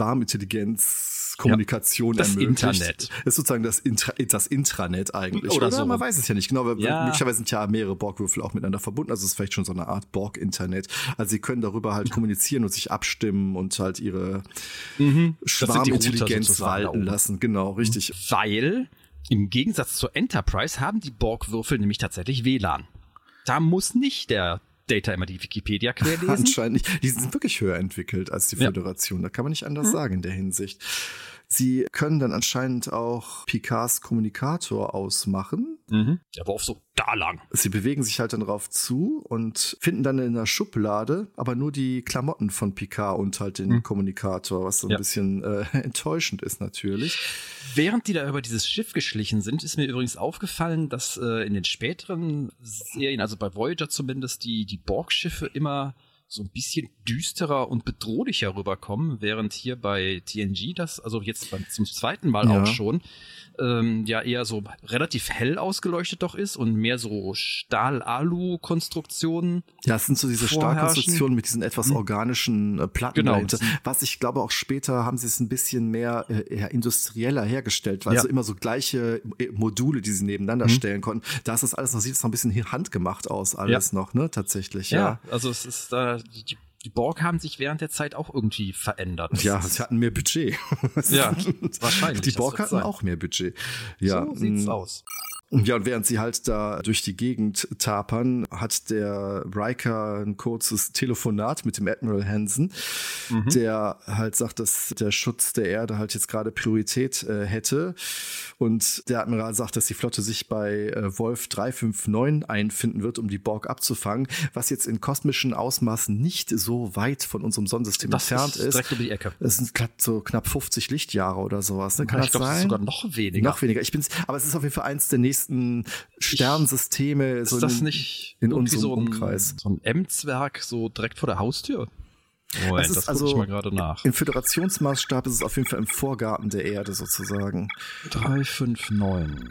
Schwarmintelligenz-Kommunikation ermöglicht. Das Internet. Das ist sozusagen das Intranet eigentlich. Oder so. Man weiß es ja nicht genau, weil möglicherweise sind ja mehrere Borg-Würfel auch miteinander verbunden. Also es ist vielleicht schon so eine Art Borg-Internet. Also sie können darüber halt kommunizieren und sich abstimmen und halt ihre Schwarmintelligenz walten lassen. Genau, richtig. Weil im Gegensatz zur Enterprise haben die Borg-Würfel nämlich tatsächlich WLAN. Da muss nicht der Data immer die Wikipedia querlesen. Anscheinend nicht. Die sind wirklich höher entwickelt als die Föderation. Da kann man nicht anders sagen in der Hinsicht. Sie können dann anscheinend auch Picards Kommunikator ausmachen. Der war auf so da lang. Sie bewegen sich halt dann drauf zu und finden dann in der Schublade aber nur die Klamotten von Picard und halt den Kommunikator, was so ein bisschen enttäuschend ist natürlich. Während die da über dieses Schiff geschlichen sind, ist mir übrigens aufgefallen, dass in den späteren Serien, also bei Voyager zumindest, die Borg-Schiffe immer so ein bisschen düsterer und bedrohlicher rüberkommen, während hier bei TNG das, also jetzt zum zweiten Mal auch schon, eher so relativ hell ausgeleuchtet doch ist und mehr so Stahl-Alu-Konstruktionen. Ja, es sind so diese Stahlkonstruktionen mit diesen etwas organischen Platten dahinter. Was ich glaube auch später haben sie es ein bisschen mehr industrieller hergestellt, weil so immer so gleiche Module, die sie nebeneinander stellen konnten. Da ist das alles noch, sieht es noch ein bisschen handgemacht aus, alles noch, ne, tatsächlich. Ja, also es ist da, die Borg haben sich während der Zeit auch irgendwie verändert. Ja, sie hatten mehr Budget. Ja, wahrscheinlich. Die Borg hatten auch mehr Budget. Ja, so sieht's aus. Ja, und während sie halt da durch die Gegend tapern, hat der Riker ein kurzes Telefonat mit dem Admiral Hansen, der halt sagt, dass der Schutz der Erde halt jetzt gerade Priorität hätte. Und der Admiral sagt, dass die Flotte sich bei Wolf 359 einfinden wird, um die Borg abzufangen, was jetzt in kosmischen Ausmaßen nicht so weit von unserem Sonnensystem entfernt ist. Direkt um die Ecke. Es sind so knapp 50 Lichtjahre oder sowas. Ne? Kann ich glaube, es ist sogar noch weniger. Noch weniger. Aber es ist auf jeden Fall eins der nächsten nächsten Sternsysteme ist das nicht in unserem so Umkreis. So ein M-Zwerg so direkt vor der Haustür? Moment, das gucke ich mal gerade nach. Im Föderationsmaßstab ist es auf jeden Fall im Vorgarten der Erde sozusagen. 359.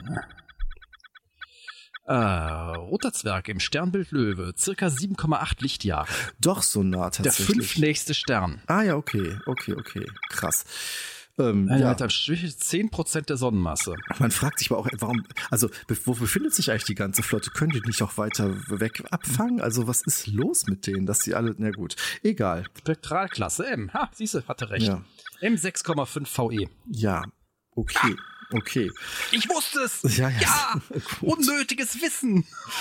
Roter Zwerg im Sternbild Löwe, circa 7,8 Lichtjahre. Doch so nah tatsächlich. Der 5. nächste Stern. Ah ja, okay. Krass. Er hat am Schwäche 10% der Sonnenmasse. Man fragt sich aber auch, warum, also wo befindet sich eigentlich die ganze Flotte? Können die nicht auch weiter weg abfangen? Also was ist los mit denen, dass sie alle, na gut, egal. Spektralklasse M. Ha, siehste, hatte recht. Ja. M6,5 VE. Ja, okay. Okay. Ich wusste es! Ja! Unnötiges Wissen!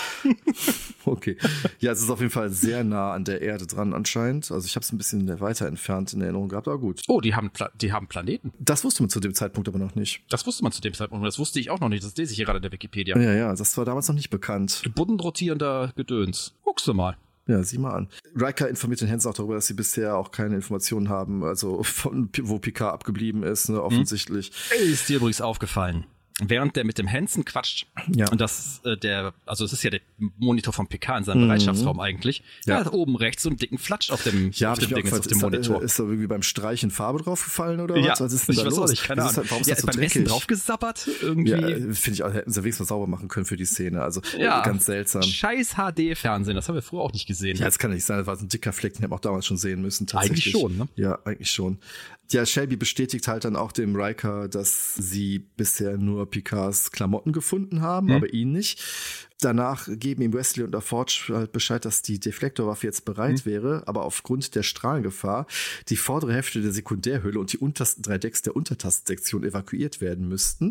Okay. Ja, es ist auf jeden Fall sehr nah an der Erde dran anscheinend. Also ich habe es ein bisschen weiter entfernt in Erinnerung gehabt, aber gut. Oh, die haben Planeten. Das wusste man zu dem Zeitpunkt aber noch nicht. Das wusste man zu dem Zeitpunkt, das wusste ich auch noch nicht. Das lese ich hier gerade in der Wikipedia. Ja, das war damals noch nicht bekannt. Boddenrotierender Gedöns. Guckst du mal. Ja, sieh mal an. Riker informiert den Hansen auch darüber, dass sie bisher auch keine Informationen haben, also von wo Picard abgeblieben ist, ne, offensichtlich. Ist dir übrigens aufgefallen. Während der mit dem Hansen quatscht, und das es ist ja der Monitor von Picard in seinem Bereitschaftsraum eigentlich, da hat oben rechts so einen dicken Flatsch auf dem Monitor. Ist da irgendwie beim Streichen Farbe draufgefallen oder was? Was ist denn da los? Keine Ahnung. Warum ist das so beim Essen draufgesabbert irgendwie? Ja, finde ich auch, hätten sie wenigstens mal sauber machen können für die Szene, also ganz seltsam. Scheiß HD-Fernsehen, das haben wir früher auch nicht gesehen. Ja, das kann nicht sein, das war so ein dicker Fleck, den hätten wir auch damals schon sehen müssen, tatsächlich. Eigentlich schon, ne? Ja, eigentlich schon. Ja, Shelby bestätigt halt dann auch dem Riker, dass sie bisher nur Picards Klamotten gefunden haben, aber ihn nicht. Danach geben ihm Wesley und LaForge halt Bescheid, dass die Deflektorwaffe jetzt bereit wäre, aber aufgrund der Strahlengefahr die vordere Hälfte der Sekundärhülle und die untersten 3 Decks der Untertastensektion evakuiert werden müssten.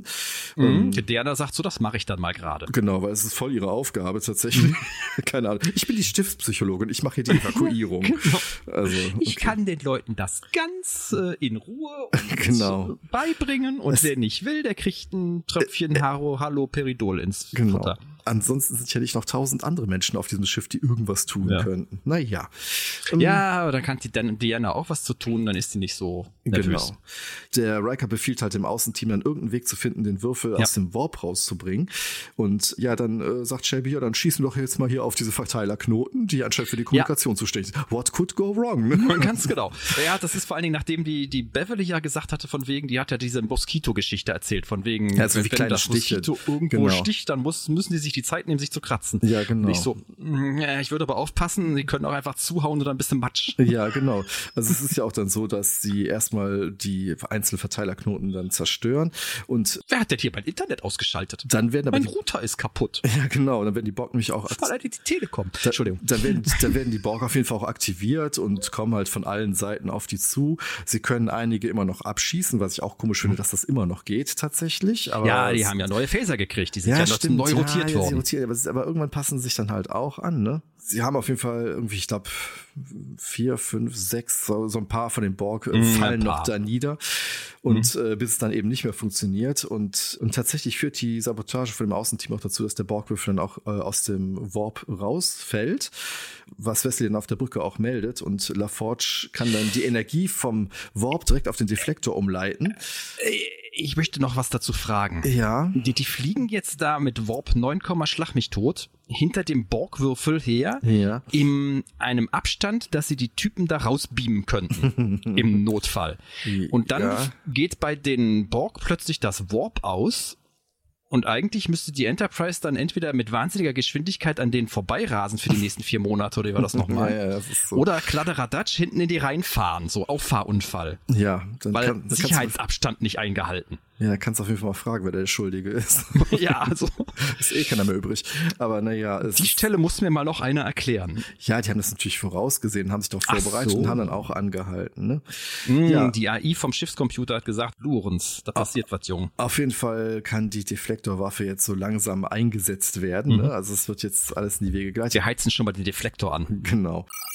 Der sagt so, das mache ich dann mal gerade. Genau, weil es ist voll ihre Aufgabe tatsächlich. Keine Ahnung. Ich bin die Stiftspsychologin, ich mache hier die Evakuierung. Genau. Also, okay. Ich kann den Leuten das ganz in Ruhe und beibringen und wer nicht will, der kriegt ein Tröpfchen Haloperidol ins Futter. Ansonsten sind ja nicht noch 1000 andere Menschen auf diesem Schiff, die irgendwas tun könnten. Naja. Ja, aber dann kann Diana auch was zu tun, dann ist sie nicht so nervös. Genau. Der Riker befiehlt halt dem Außenteam dann irgendeinen Weg zu finden, den Würfel aus dem Warp rauszubringen. Und ja, dann sagt Shelby, ja, dann schießen wir doch jetzt mal hier auf diese Verteilerknoten, die anscheinend für die Kommunikation zuständig sind. What could go wrong? Ganz genau. Ja, das ist vor allen Dingen, nachdem die Beverly ja gesagt hatte, von wegen, die hat ja diese Moskito-Geschichte erzählt, von wegen, also wenn das Stiche. Moskito irgendwo sticht, dann müssen die sich die Zeit nehmen, sich zu kratzen. Ja, genau. Nicht so, ich würde aber aufpassen, sie können auch einfach zuhauen und dann ein bisschen Matsch. Ja, genau. Also es ist ja auch dann so, dass sie erstmal die Einzelverteilerknoten dann zerstören und wer hat denn hier mein Internet ausgeschaltet? Dann werden aber mein Router ist kaputt. Ja, genau. Dann werden die Borg nämlich auch die Telekom. Entschuldigung. Dann werden die Borg auf jeden Fall auch aktiviert und kommen halt von allen Seiten auf die zu. Sie können einige immer noch abschießen, was ich auch komisch finde, dass das immer noch geht tatsächlich. Aber ja, die haben ja neue Phaser gekriegt. Die sind neu rotiert worden. Aber irgendwann passen sie sich dann halt auch an, ne? Sie haben auf jeden Fall irgendwie, ich glaube, 4, 5, 6, so ein paar von den Borg fallen noch da nieder. Und bis es dann eben nicht mehr funktioniert. Und tatsächlich führt die Sabotage von dem Außenteam auch dazu, dass der Borgwürfel dann auch aus dem Warp rausfällt, was Wesley dann auf der Brücke auch meldet. Und LaForge kann dann die Energie vom Warp direkt auf den Deflektor umleiten. Ich möchte noch was dazu fragen. Ja. Die fliegen jetzt da mit Warp 9, Schlag mich tot hinter dem Borgwürfel her in einem Abstand, dass sie die Typen da rausbeamen könnten im Notfall. Und dann geht bei den Borg plötzlich das Warp aus. Und eigentlich müsste die Enterprise dann entweder mit wahnsinniger Geschwindigkeit an denen vorbeirasen für die nächsten 4 Monate, oder wie war das nochmal? Das ist so. Oder Kladderadatsch hinten in die reinfahren, so Auffahrunfall. Ja. Weil Sicherheitsabstand nicht eingehalten. Ja, da kannst du auf jeden Fall mal fragen, wer der Schuldige ist. Ja, also. Ist keiner mehr übrig. Aber naja. Die Stelle muss mir mal noch einer erklären. Ja, die haben das natürlich vorausgesehen, haben sich doch vorbereitet und haben dann auch angehalten, ne? Die AI vom Schiffscomputer hat gesagt, Lorenz, da passiert was, Jung. Auf jeden Fall kann die Deflektorwaffe jetzt so langsam eingesetzt werden, ne? Also es wird jetzt alles in die Wege geleitet. Wir heizen schon mal den Deflektor an. Genau.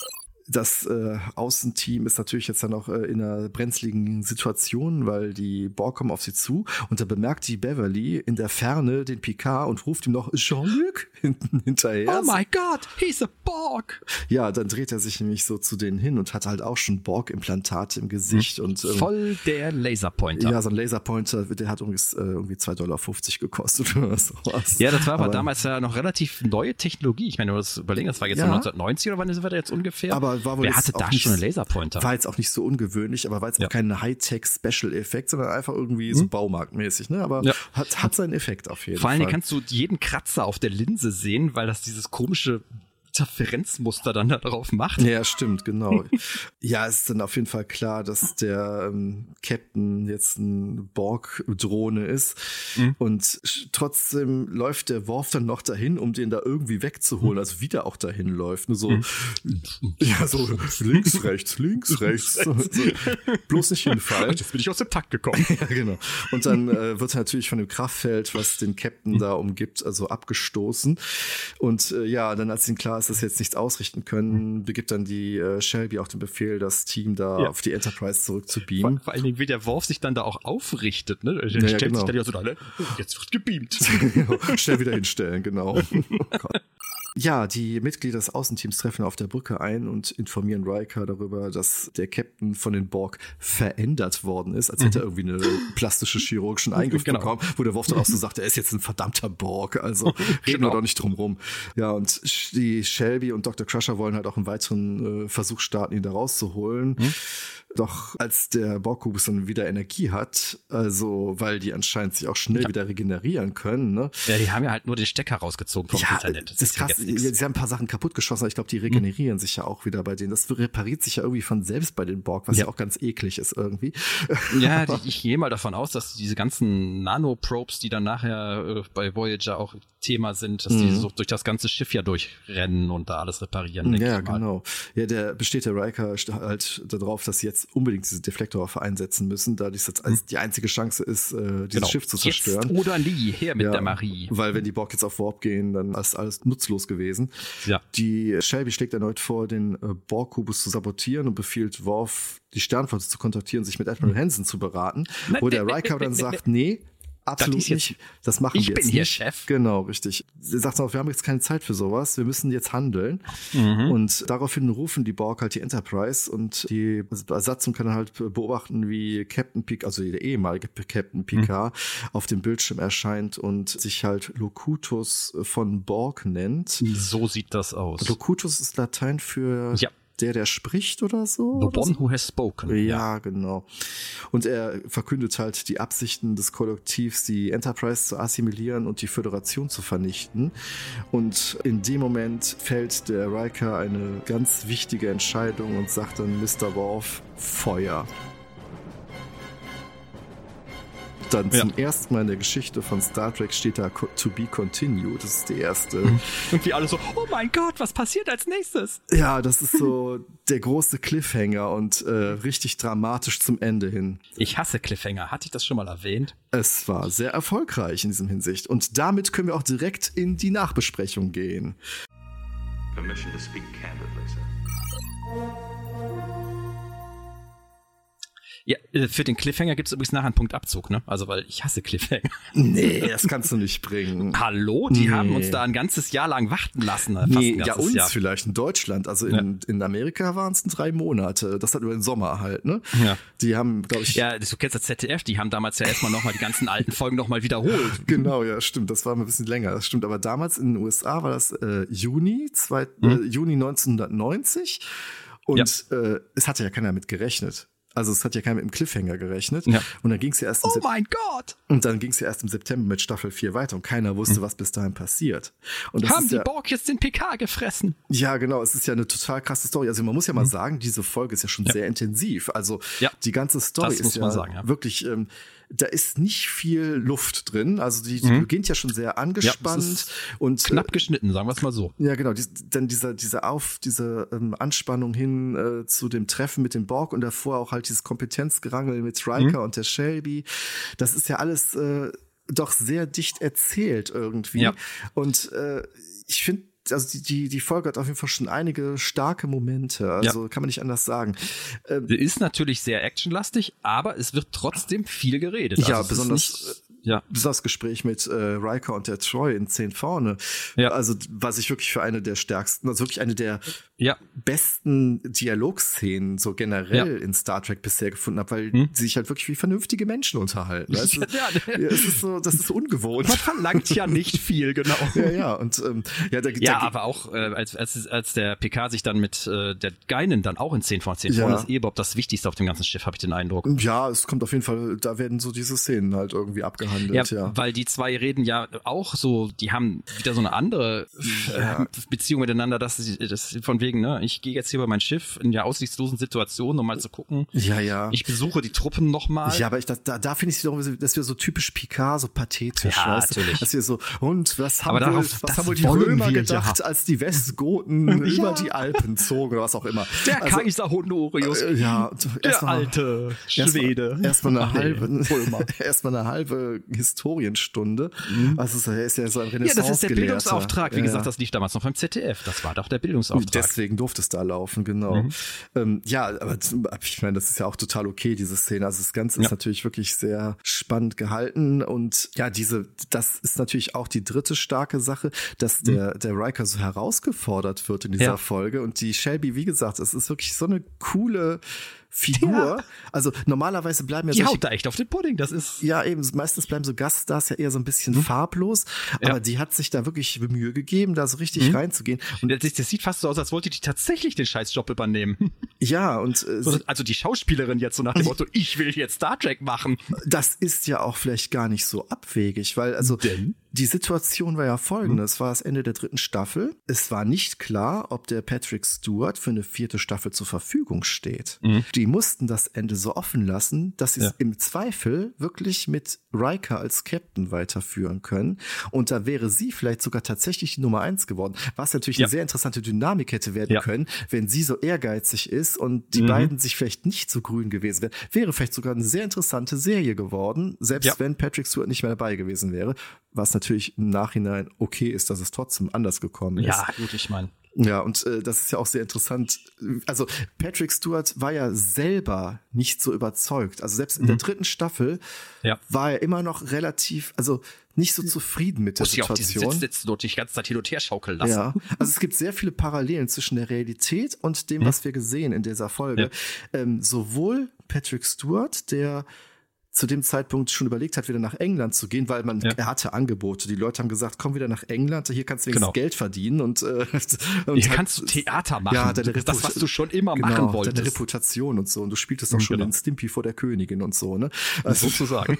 Das Außenteam ist natürlich jetzt dann auch in einer brenzligen Situation, weil die Borg kommen auf sie zu und da bemerkt die Beverly in der Ferne den Picard und ruft ihm noch Jean-Luc hinterher. Oh my God, he's a Borg! Ja, dann dreht er sich nämlich so zu denen hin und hat halt auch schon Borg-Implantate im Gesicht. Und voll der Laserpointer. Ja, so ein Laserpointer, der hat irgendwie $2,50 gekostet oder sowas. Ja, das war aber damals ja noch relativ neue Technologie. Ich meine, das überlegen, das war jetzt 1990 oder wann ist das jetzt ungefähr? Aber war wohl wer hatte da schon einen Laserpointer? War jetzt auch nicht so ungewöhnlich, aber war jetzt auch kein Hightech-Special-Effekt, sondern einfach irgendwie so baumarktmäßig, ne? Aber hat seinen Effekt auf jeden Fall. Vor allen Dingen kannst du jeden Kratzer auf der Linse sehen, weil das dieses komische Interferenzmuster dann da drauf macht. Ja, stimmt, genau. Ja, es ist dann auf jeden Fall klar, dass der Captain jetzt ein Borg-Drohne ist. Und trotzdem läuft der Worf dann noch dahin, um den da irgendwie wegzuholen. Also wieder auch dahin läuft. Nur so, so links, rechts. So, bloß nicht hinfallen. Jetzt bin ich aus dem Takt gekommen. Ja, genau. Und dann wird er natürlich von dem Kraftfeld, was den Captain da umgibt, also abgestoßen. Und dann als ihm klar ist, dass sie jetzt nichts ausrichten können, begibt dann die Shelby auch den Befehl, das Team da auf die Enterprise zurückzubeamen. Vor allen Dingen, wie der Worf sich dann da auch aufrichtet, ne? Der stellt sich dann ja so da, ne? Jetzt wird gebeamt. Schnell wieder hinstellen, genau. Oh Gott. Ja, die Mitglieder des Außenteams treffen auf der Brücke ein und informieren Riker darüber, dass der Captain von den Borg verändert worden ist, als hätte er irgendwie eine plastische chirurgischen Eingriff bekommen, wo der Worf dann auch so sagt, er ist jetzt ein verdammter Borg, also reden wir doch nicht drum rum. Ja, und die Shelby und Dr. Crusher wollen halt auch einen weiteren Versuch starten, ihn da rauszuholen. Doch als der Borg-Kubus dann wieder Energie hat, also weil die anscheinend sich auch schnell wieder regenerieren können, ne? Ja, die haben ja halt nur den Stecker rausgezogen vom Internet. Das ist krass. Sie haben ein paar Sachen kaputt geschossen, aber ich glaube, die regenerieren sich ja auch wieder bei denen. Das repariert sich ja irgendwie von selbst bei den Borg, was ja auch ganz eklig ist irgendwie. Ja, ich gehe mal davon aus, dass diese ganzen Nanoprobes, die dann nachher bei Voyager auch Thema sind, dass die so durch das ganze Schiff ja durchrennen und da alles reparieren. Ja, genau. Ja, der Riker halt darauf, dass sie jetzt unbedingt diese Deflektorwaffe einsetzen müssen, da das jetzt als die einzige Chance ist, dieses Schiff zu zerstören. Jetzt oder nie, her mit der Marie. Weil wenn die Borg jetzt auf Warp gehen, dann ist alles nutzlos gewesen. Ja. Die Shelby schlägt erneut vor, den Borg-Kubus zu sabotieren und befiehlt Worf, die Sternflotte zu kontaktieren, sich mit Admiral Hansen zu beraten, wo der Riker dann sagt, nee, absolut nicht. Das machen wir jetzt nicht. Ich bin hier Chef. Genau, richtig. Sie sagt auch, wir haben jetzt keine Zeit für sowas. Wir müssen jetzt handeln. Und daraufhin rufen die Borg halt die Enterprise und die Besatzung kann dann halt beobachten, wie Captain Picard, also der ehemalige Captain Picard, auf dem Bildschirm erscheint und sich halt Locutus von Borg nennt. So sieht das aus. Locutus ist Latein für der spricht oder so? The one who has spoken. Ja, genau. Und er verkündet halt die Absichten des Kollektivs, die Enterprise zu assimilieren und die Föderation zu vernichten. Und in dem Moment fällt der Riker eine ganz wichtige Entscheidung und sagt dann Mr. Worf, Feuer. Dann zum ersten Mal in der Geschichte von Star Trek steht da To be continued. Das ist die erste. Und wie alle so, oh mein Gott, was passiert als nächstes? Ja, das ist so der große Cliffhanger und richtig dramatisch zum Ende hin. Ich hasse Cliffhanger. Hatte ich das schon mal erwähnt? Es war sehr erfolgreich in diesem Hinsicht. Und damit können wir auch direkt in die Nachbesprechung gehen. Permission to speak candidly, sir. Ja, für den Cliffhanger gibt es übrigens nachher einen Punktabzug, ne? Also, weil ich hasse Cliffhanger. Nee, das kannst du nicht bringen. Hallo? Die haben uns da ein ganzes Jahr lang warten lassen. Vielleicht in Deutschland. Also in Amerika waren es 3 Monate. Das hat über den Sommer halt, ne? Ja. Die haben, glaube ich... Ja, du kennst das ZDF, die haben damals ja erstmal nochmal die ganzen alten Folgen nochmal wiederholt. Genau, ja, stimmt. Das war ein bisschen länger. Das stimmt. Aber damals in den USA war das Juni 1990. Und es hatte ja keiner mit gerechnet. Also es hat ja keiner mit dem Cliffhanger gerechnet. Ja. Und dann ging es ja erst im September mit Staffel 4 weiter und keiner wusste, was bis dahin passiert. Und das haben die Borg jetzt den PK gefressen? Ja, genau. Es ist ja eine total krasse Story. Also man muss ja mal sagen, diese Folge ist ja schon sehr intensiv. Also die ganze Story ist ja wirklich... da ist nicht viel Luft drin. Also die beginnt ja schon sehr angespannt und knapp geschnitten, sagen wir es mal so. Ja, genau. Dann diese Anspannung hin zu dem Treffen mit dem Borg und davor auch halt dieses Kompetenzgerangel mit Riker und der Shelby. Das ist ja alles doch sehr dicht erzählt irgendwie. Ja. Und ich finde, also die Folge hat auf jeden Fall schon einige starke Momente. Also kann man nicht anders sagen. Sie ist natürlich sehr actionlastig, aber es wird trotzdem viel geredet. Ja, also besonders das Gespräch mit Riker und der Troy in 10 vorne. Ja. Also was ich wirklich für eine der stärksten, also wirklich eine der besten Dialogszenen so generell in Star Trek bisher gefunden habe, weil sie sich halt wirklich wie vernünftige Menschen unterhalten. Weißt du? Es ist so, das ist so ungewohnt. Man verlangt ja nicht viel, genau. Ja, und aber auch als der PK sich dann mit der Geinen dann auch in 10 vor 10 vorne ist überhaupt das Wichtigste auf dem ganzen Schiff, habe ich den Eindruck. Ja, es kommt auf jeden Fall, da werden so diese Szenen halt irgendwie abgehandelt. Ja, weil die zwei reden ja auch so, die haben wieder so eine andere Beziehung miteinander, dass von wegen, ne, ich gehe jetzt hier bei mein Schiff in der aussichtslosen Situation, um mal zu gucken. Ja. Ich besuche die Truppen nochmal. Ja, aber da finde ich es wiederum, dass wir so typisch Picard, so pathetisch, weißt du? Dass wir so, und was haben wohl die Römer gedacht, als die Westgoten über die Alpen zogen oder was auch immer. Der Kaiser Honorius. Der alte Schwede. Erstmal eine halbe Historienstunde. Also ist ja so ein Renaissance-Gelehrter. Ja, das ist der Bildungsauftrag. Wie gesagt, das lief damals noch beim ZDF. Das war doch der Bildungsauftrag. Deswegen durfte es da laufen, genau. Aber ich meine, das ist ja auch total okay, diese Szene. Also das Ganze ist natürlich wirklich sehr spannend gehalten und das ist natürlich auch die dritte starke Sache, dass der Riker so herausgefordert wird in dieser Folge und die Shelby, wie gesagt, es ist wirklich so eine coole Figur. Ja. Also normalerweise bleiben ja die haut da echt auf den Pudding, das ist... Ja, eben, meistens bleiben so Gaststars ja eher so ein bisschen farblos, aber die hat sich da wirklich Mühe gegeben, da so richtig reinzugehen. Und das sieht fast so aus, als wollte die tatsächlich den Scheißjob übernehmen. Ja, und... also die Schauspielerin jetzt so nach dem Motto, ich will jetzt Star Trek machen. Das ist ja auch vielleicht gar nicht so abwegig, weil die Situation war ja folgende, es war das Ende der 3. Staffel, es war nicht klar, ob der Patrick Stewart für eine 4. Staffel zur Verfügung steht. Die mussten das Ende so offen lassen, dass sie es im Zweifel wirklich mit Riker als Captain weiterführen können. Und da wäre sie vielleicht sogar tatsächlich die Nummer 1 geworden, was natürlich eine sehr interessante Dynamik hätte werden können, wenn sie so ehrgeizig ist und die beiden sich vielleicht nicht so grün gewesen wären. Wäre vielleicht sogar eine sehr interessante Serie geworden, selbst wenn Patrick Stewart nicht mehr dabei gewesen wäre. Was natürlich im Nachhinein okay ist, dass es trotzdem anders gekommen ist. Ja, gut, ich meine. Ja, und das ist ja auch sehr interessant. Also Patrick Stewart war ja selber nicht so überzeugt. Also selbst in der 3. Staffel war er immer noch relativ, also nicht so zufrieden mit der Situation. Muss sich dort die ganze Zeit hin und her schaukeln lassen. Ja, also es gibt sehr viele Parallelen zwischen der Realität und dem, was wir gesehen in dieser Folge. Sowohl Patrick Stewart, der zu dem Zeitpunkt schon überlegt hat, wieder nach England zu gehen, weil er hatte Angebote. Die Leute haben gesagt, komm wieder nach England, hier kannst du wenigstens Geld verdienen und hier kannst du Theater machen. Ja, das, was du schon immer machen wolltest. Deine Reputation und so. Und du spieltest auch schon den Stimpy vor der Königin und so, ne? Also, sozusagen.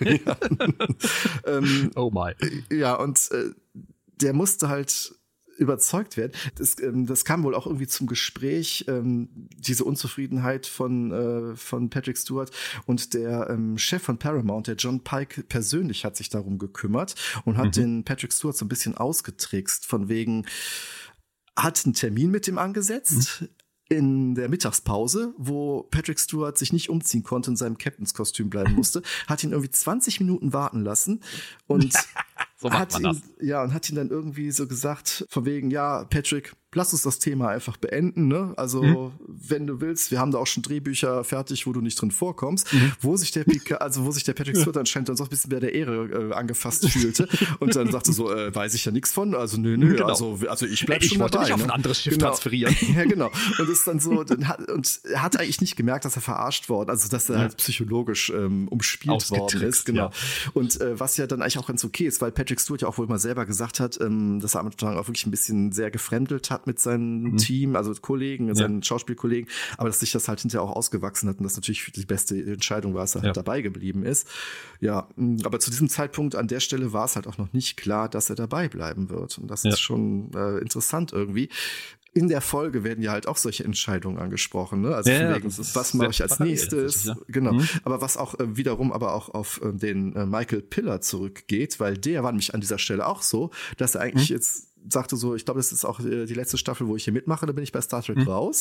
Oh my. Ja, und der musste halt überzeugt werden. Das kam wohl auch irgendwie zum Gespräch, diese Unzufriedenheit von Patrick Stewart und der Chef von Paramount, der John Pike persönlich hat sich darum gekümmert und hat den Patrick Stewart so ein bisschen ausgetrickst, von wegen, hat einen Termin mit ihm angesetzt, in der Mittagspause, wo Patrick Stewart sich nicht umziehen konnte und in seinem Captain's-Kostüm bleiben musste, hat ihn irgendwie 20 Minuten warten lassen und hat ihn dann irgendwie so gesagt, von wegen, ja, Patrick, lass uns das Thema einfach beenden, ne? Also, wenn du willst, wir haben da auch schon Drehbücher fertig, wo du nicht drin vorkommst, wo sich der Patrick Stewart anscheinend dann so ein bisschen bei der Ehre angefasst fühlte und dann sagte so, weiß ich ja nichts von, also nö, also ich bleib schon dabei. Ich wollte dich auf ein anderes Schiff transferieren. Ja, genau. Und ist dann so, und er hat eigentlich nicht gemerkt, dass er verarscht worden, also dass er halt psychologisch umspielt worden ist, genau. Und was ja dann eigentlich auch ganz okay ist, weil Patrick Stewart ja auch wohl mal selber gesagt hat, dass er am Anfang auch wirklich ein bisschen sehr gefremdelt hat mit seinem Team, also Kollegen, mit seinen Schauspielkollegen, aber dass sich das halt hinterher auch ausgewachsen hat und das natürlich die beste Entscheidung war, dass er halt dabei geblieben ist. Ja, aber zu diesem Zeitpunkt an der Stelle war es halt auch noch nicht klar, dass er dabei bleiben wird. Und das ist schon interessant irgendwie. In der Folge werden ja halt auch solche Entscheidungen angesprochen, ne? Also von wegen, was mache ich als nächstes? Genau. Aber was auch wiederum aber auch auf den Michael Piller zurückgeht, weil der war nämlich an dieser Stelle auch so, dass er eigentlich jetzt sagte so, ich glaube, das ist auch die letzte Staffel, wo ich hier mitmache, da bin ich bei Star Trek raus.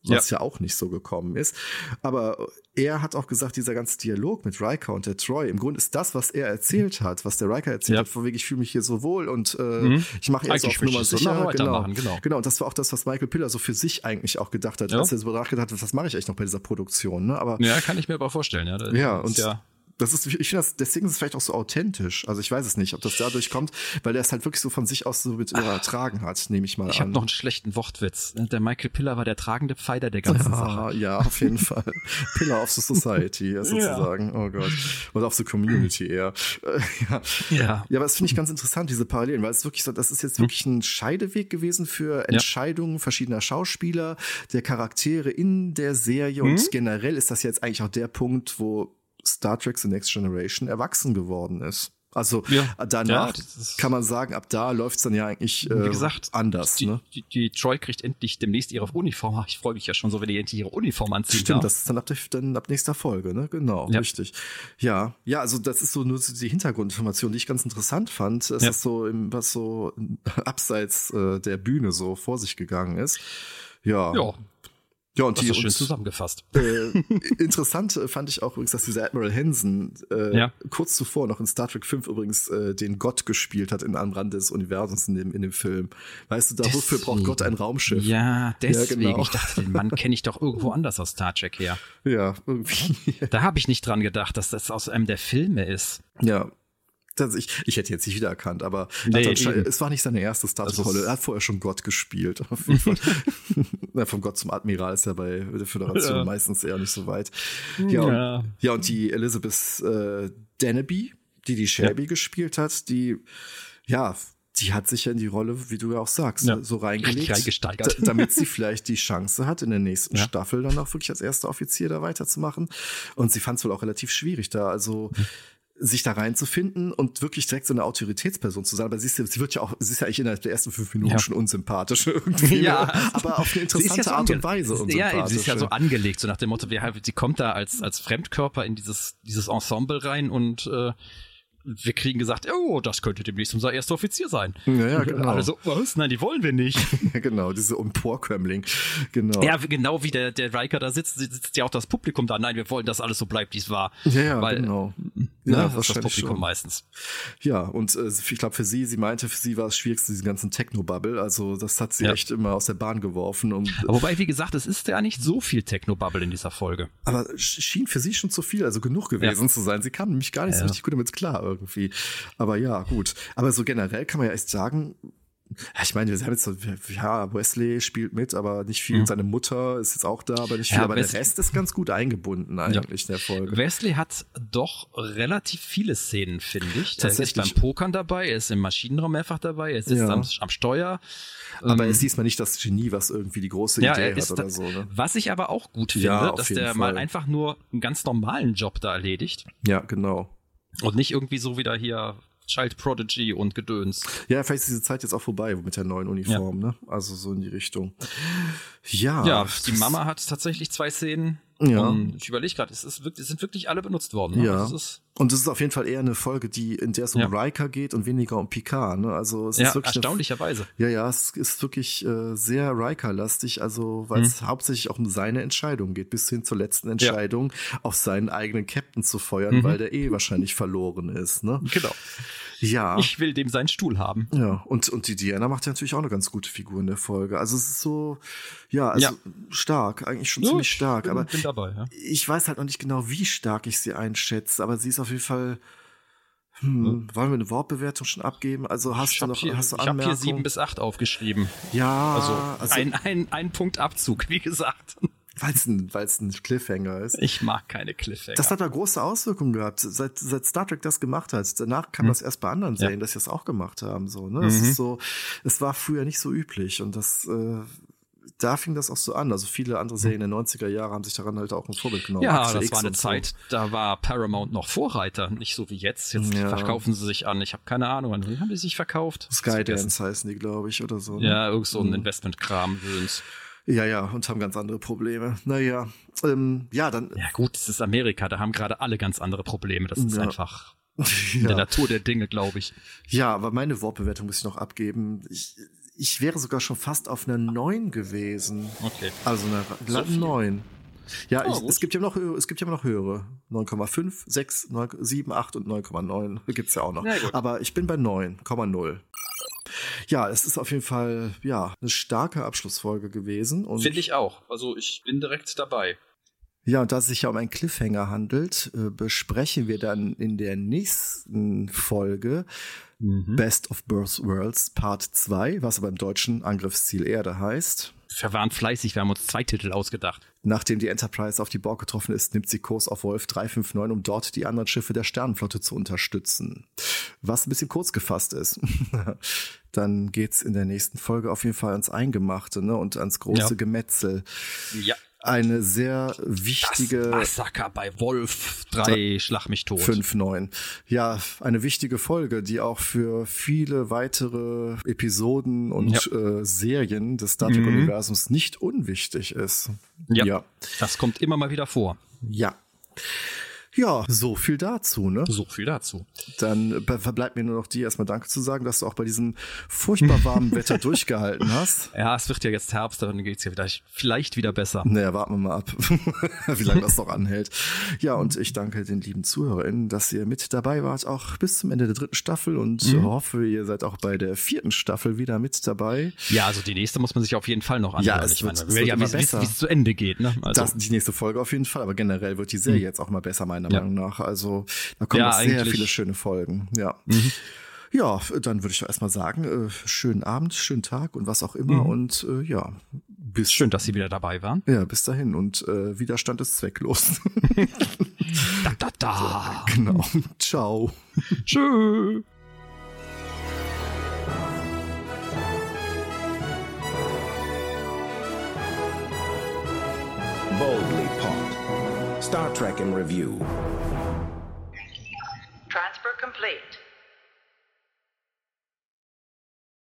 was ja auch nicht so gekommen ist. Aber er hat auch gesagt, dieser ganze Dialog mit Riker und der Troy, im Grunde ist das, was er erzählt hat, was der Riker erzählt hat, von wegen, ich fühle mich hier so wohl und ich mache jetzt auf Nummer sicher. Genau, und das war auch das, was Michael Piller so für sich eigentlich auch gedacht hat, als er so nachgedacht hat, was mache ich eigentlich noch bei dieser Produktion. Ne? Aber, ja, kann ich mir aber vorstellen. Das ist, ich finde das, deswegen ist es vielleicht auch so authentisch. Also ich weiß es nicht, ob das dadurch kommt, weil er es halt wirklich so von sich aus so mit übertragen hat, nehme ich mal an. Ich habe noch einen schlechten Wortwitz. Der Michael Piller war der tragende Pfeiler der ganzen Sache. Ja, auf jeden Fall. Pillar of the Society, sozusagen. Oh Gott. Oder of the Community eher. Ja, aber das finde ich ganz interessant, diese Parallelen, weil es wirklich so, das ist jetzt wirklich ein Scheideweg gewesen für Entscheidungen verschiedener Schauspieler, der Charaktere in der Serie und generell ist das jetzt eigentlich auch der Punkt, wo Star Trek The Next Generation erwachsen geworden ist. Also danach kann man sagen, ab da läuft's dann ja eigentlich wie gesagt, anders. Die Troy kriegt endlich demnächst ihre Uniform. Ich freue mich ja schon so, wenn die endlich ihre Uniform anziehen. Stimmt, das ist dann ab nächster Folge, ne? Genau, richtig. Ja, also das ist so nur die Hintergrundinformation, die ich ganz interessant fand. Es ist so, was so abseits der Bühne so vor sich gegangen ist. Ja, und das ist schön zusammengefasst. Interessant fand ich auch übrigens, dass dieser Admiral Hansen kurz zuvor noch in Star Trek 5 übrigens den Gott gespielt hat am Rand des Universums in dem Film. Weißt du, wofür braucht Gott ein Raumschiff? Ja, deswegen. Ja, genau. Ich dachte, den Mann kenne ich doch irgendwo anders aus Star Trek her. Ja, irgendwie. Da habe ich nicht dran gedacht, dass das aus einem der Filme ist. Ja. Ich hätte jetzt nicht wiedererkannt, aber es war nicht seine erste Star Trek-Rolle. Er hat vorher schon Gott gespielt. Auf jeden Fall. Vom Gott zum Admiral ist ja bei der Föderation meistens eher nicht so weit. Ja, und die Elizabeth Deneby, die Shelby gespielt hat, die hat sich ja in die Rolle, wie du ja auch sagst, so reingesteigert, damit sie vielleicht die Chance hat, in der nächsten Staffel dann auch wirklich als erster Offizier da weiterzumachen. Und sie fand es wohl auch relativ schwierig da, sich da reinzufinden und wirklich direkt so eine Autoritätsperson zu sein. Aber sie ist ja eigentlich innerhalb der ersten 5 Minuten schon unsympathisch irgendwie. Aber auf eine interessante Art und Weise unsympathisch. Ja, sie ist ja so angelegt, so nach dem Motto, sie kommt da als Fremdkörper in dieses Ensemble rein und wir kriegen gesagt, oh, das könnte demnächst unser erster Offizier sein. Ja, genau. Alle so, was? Nein, die wollen wir nicht. Ja, genau, diese Emporkömmling. Genau. Ja, genau wie der Riker da sitzt ja auch das Publikum da. Nein, wir wollen, dass alles so bleibt, wie es war. Ja, genau. Ja, das ist das Publikum schon. Meistens. Ja, und ich glaube für sie meinte, für sie war es schwierigste, diesen ganzen Techno-Bubble. Also das hat sie echt immer aus der Bahn geworfen. Aber wobei, wie gesagt, es ist ja nicht so viel Techno-Bubble in dieser Folge. Aber schien für sie schon zu viel, also genug gewesen zu sein. Sie kam nämlich gar nicht so richtig gut damit klar irgendwie. Aber ja, gut. Aber so generell kann man ja echt sagen, ich meine, wir haben jetzt so, Wesley spielt mit, aber nicht viel. Seine Mutter ist jetzt auch da, aber nicht viel. Aber der Rest ist ganz gut eingebunden eigentlich in der Folge. Wesley hat doch relativ viele Szenen, finde ich. Er ist beim Pokern dabei, er ist im Maschinenraum mehrfach dabei, er sitzt am Steuer. Aber er ist diesmal nicht das Genie, was irgendwie die große Idee hat oder so. Ne? Was ich aber auch gut finde, dass der mal einfach nur einen ganz normalen Job da erledigt. Ja, genau. Und nicht irgendwie so wieder hier Child Prodigy und Gedöns. Ja, vielleicht ist diese Zeit jetzt auch vorbei mit der neuen Uniform, ne? Also so in die Richtung. Ja, die Mama hat tatsächlich 2 Szenen. Ja. Und ich überlege gerade, es sind wirklich alle benutzt worden. Ne? Ja. Und es ist auf jeden Fall eher eine Folge, in der es um Riker geht und weniger um Picard. Ne? Also es ist wirklich erstaunlicherweise. Es ist wirklich sehr Riker-lastig, also weil es hauptsächlich auch um seine Entscheidung geht, bis hin zur letzten Entscheidung, auf seinen eigenen Captain zu feuern, weil der wahrscheinlich verloren ist. Ne? Genau. Ja. Ich will dem seinen Stuhl haben. Ja, und die Diana macht ja natürlich auch eine ganz gute Figur in der Folge. Also es ist so, stark, eigentlich schon ziemlich stark. Aber bin dabei, ich weiß halt noch nicht genau, wie stark ich sie einschätze, aber sie ist auf jeden Fall, wollen wir eine Wortbewertung schon abgeben? Also hast du Anmerkungen? Ich habe hier 7 bis 8 aufgeschrieben. Ja. Also ein Punkt Abzug, wie gesagt. Weil es ein Cliffhanger ist. Ich mag keine Cliffhanger. Das hat da große Auswirkungen gehabt, seit Star Trek das gemacht hat. Danach kam das erst bei anderen Serien, dass sie das auch gemacht haben. So, ne? Das ist so, es war früher nicht so üblich und da fing das auch so an. Also viele andere Serien der 90er Jahre haben sich daran halt auch ein Vorbild genommen. Ja, Axel das war eine Zeit, da war Paramount noch Vorreiter, nicht so wie jetzt. Jetzt verkaufen sie sich an. Ich habe keine Ahnung, wie haben die sich verkauft? Skydance heißen die, glaube ich, oder so. Ne? Ja, irgend so ein Investmentkram. Ja, und haben ganz andere Probleme. Naja, dann. Ja gut, es ist Amerika, da haben gerade alle ganz andere Probleme. Das ist einfach in der Natur der Dinge, glaube ich. Ja, aber meine Wortbewertung muss ich noch abgeben. ich wäre sogar schon fast auf einer 9 gewesen. Okay. Also eine glatte So 9. Ja, Oh, es gibt ja noch höhere. 9,5, 6, 9, 7, 8 und 9,9 gibt's ja auch noch. Ja, gut. Aber ich bin bei 9,0. Ja, es ist auf jeden Fall eine starke Abschlussfolge gewesen. Finde ich auch. Also ich bin direkt dabei. Ja, und da es sich ja um einen Cliffhanger handelt, besprechen wir dann in der nächsten Folge Best of Both Worlds Part 2, was aber im Deutschen Angriffsziel Erde heißt. Wir waren fleißig, wir haben uns 2 Titel ausgedacht. Nachdem die Enterprise auf die Borg getroffen ist, nimmt sie Kurs auf Wolf 359, um dort die anderen Schiffe der Sternenflotte zu unterstützen. Was ein bisschen kurz gefasst ist. Dann geht's in der nächsten Folge auf jeden Fall ans Eingemachte, ne, und ans große Gemetzel. Ja. Eine sehr wichtige... Das Massaker bei Wolf 3, Schlag mich tot. 5-9. Ja, eine wichtige Folge, die auch für viele weitere Episoden und Serien des Star Trek-Universums nicht unwichtig ist. Ja, das kommt immer mal wieder vor. Ja. Ja, so viel dazu, ne? So viel dazu. Dann verbleibt mir nur noch dir erstmal Danke zu sagen, dass du auch bei diesem furchtbar warmen Wetter durchgehalten hast. Ja, es wird ja jetzt Herbst, dann geht's ja wieder, vielleicht wieder besser. Naja, warten wir mal ab, wie lange das noch anhält. Ja, und ich danke den lieben ZuhörerInnen, dass ihr mit dabei wart, auch bis zum Ende der 3. Staffel und hoffe, ihr seid auch bei der 4. Staffel wieder mit dabei. Ja, also die nächste muss man sich auf jeden Fall noch anhören. Ja, es wird ja wissen, wie es zu Ende geht, ne? Also. Die nächste Folge auf jeden Fall, aber generell wird die Serie jetzt auch mal besser, meiner Meinung nach. Also da kommen noch sehr viele schöne Folgen. Ja. Ja, dann würde ich erstmal sagen, schönen Abend, schönen Tag und was auch immer. Und bis schön, dass Sie wieder dabei waren. Ja, bis dahin. Und Widerstand ist zwecklos. Da. Genau. Ciao. Tschö. Boldly Pod. Star Trek in Review. Transfer complete.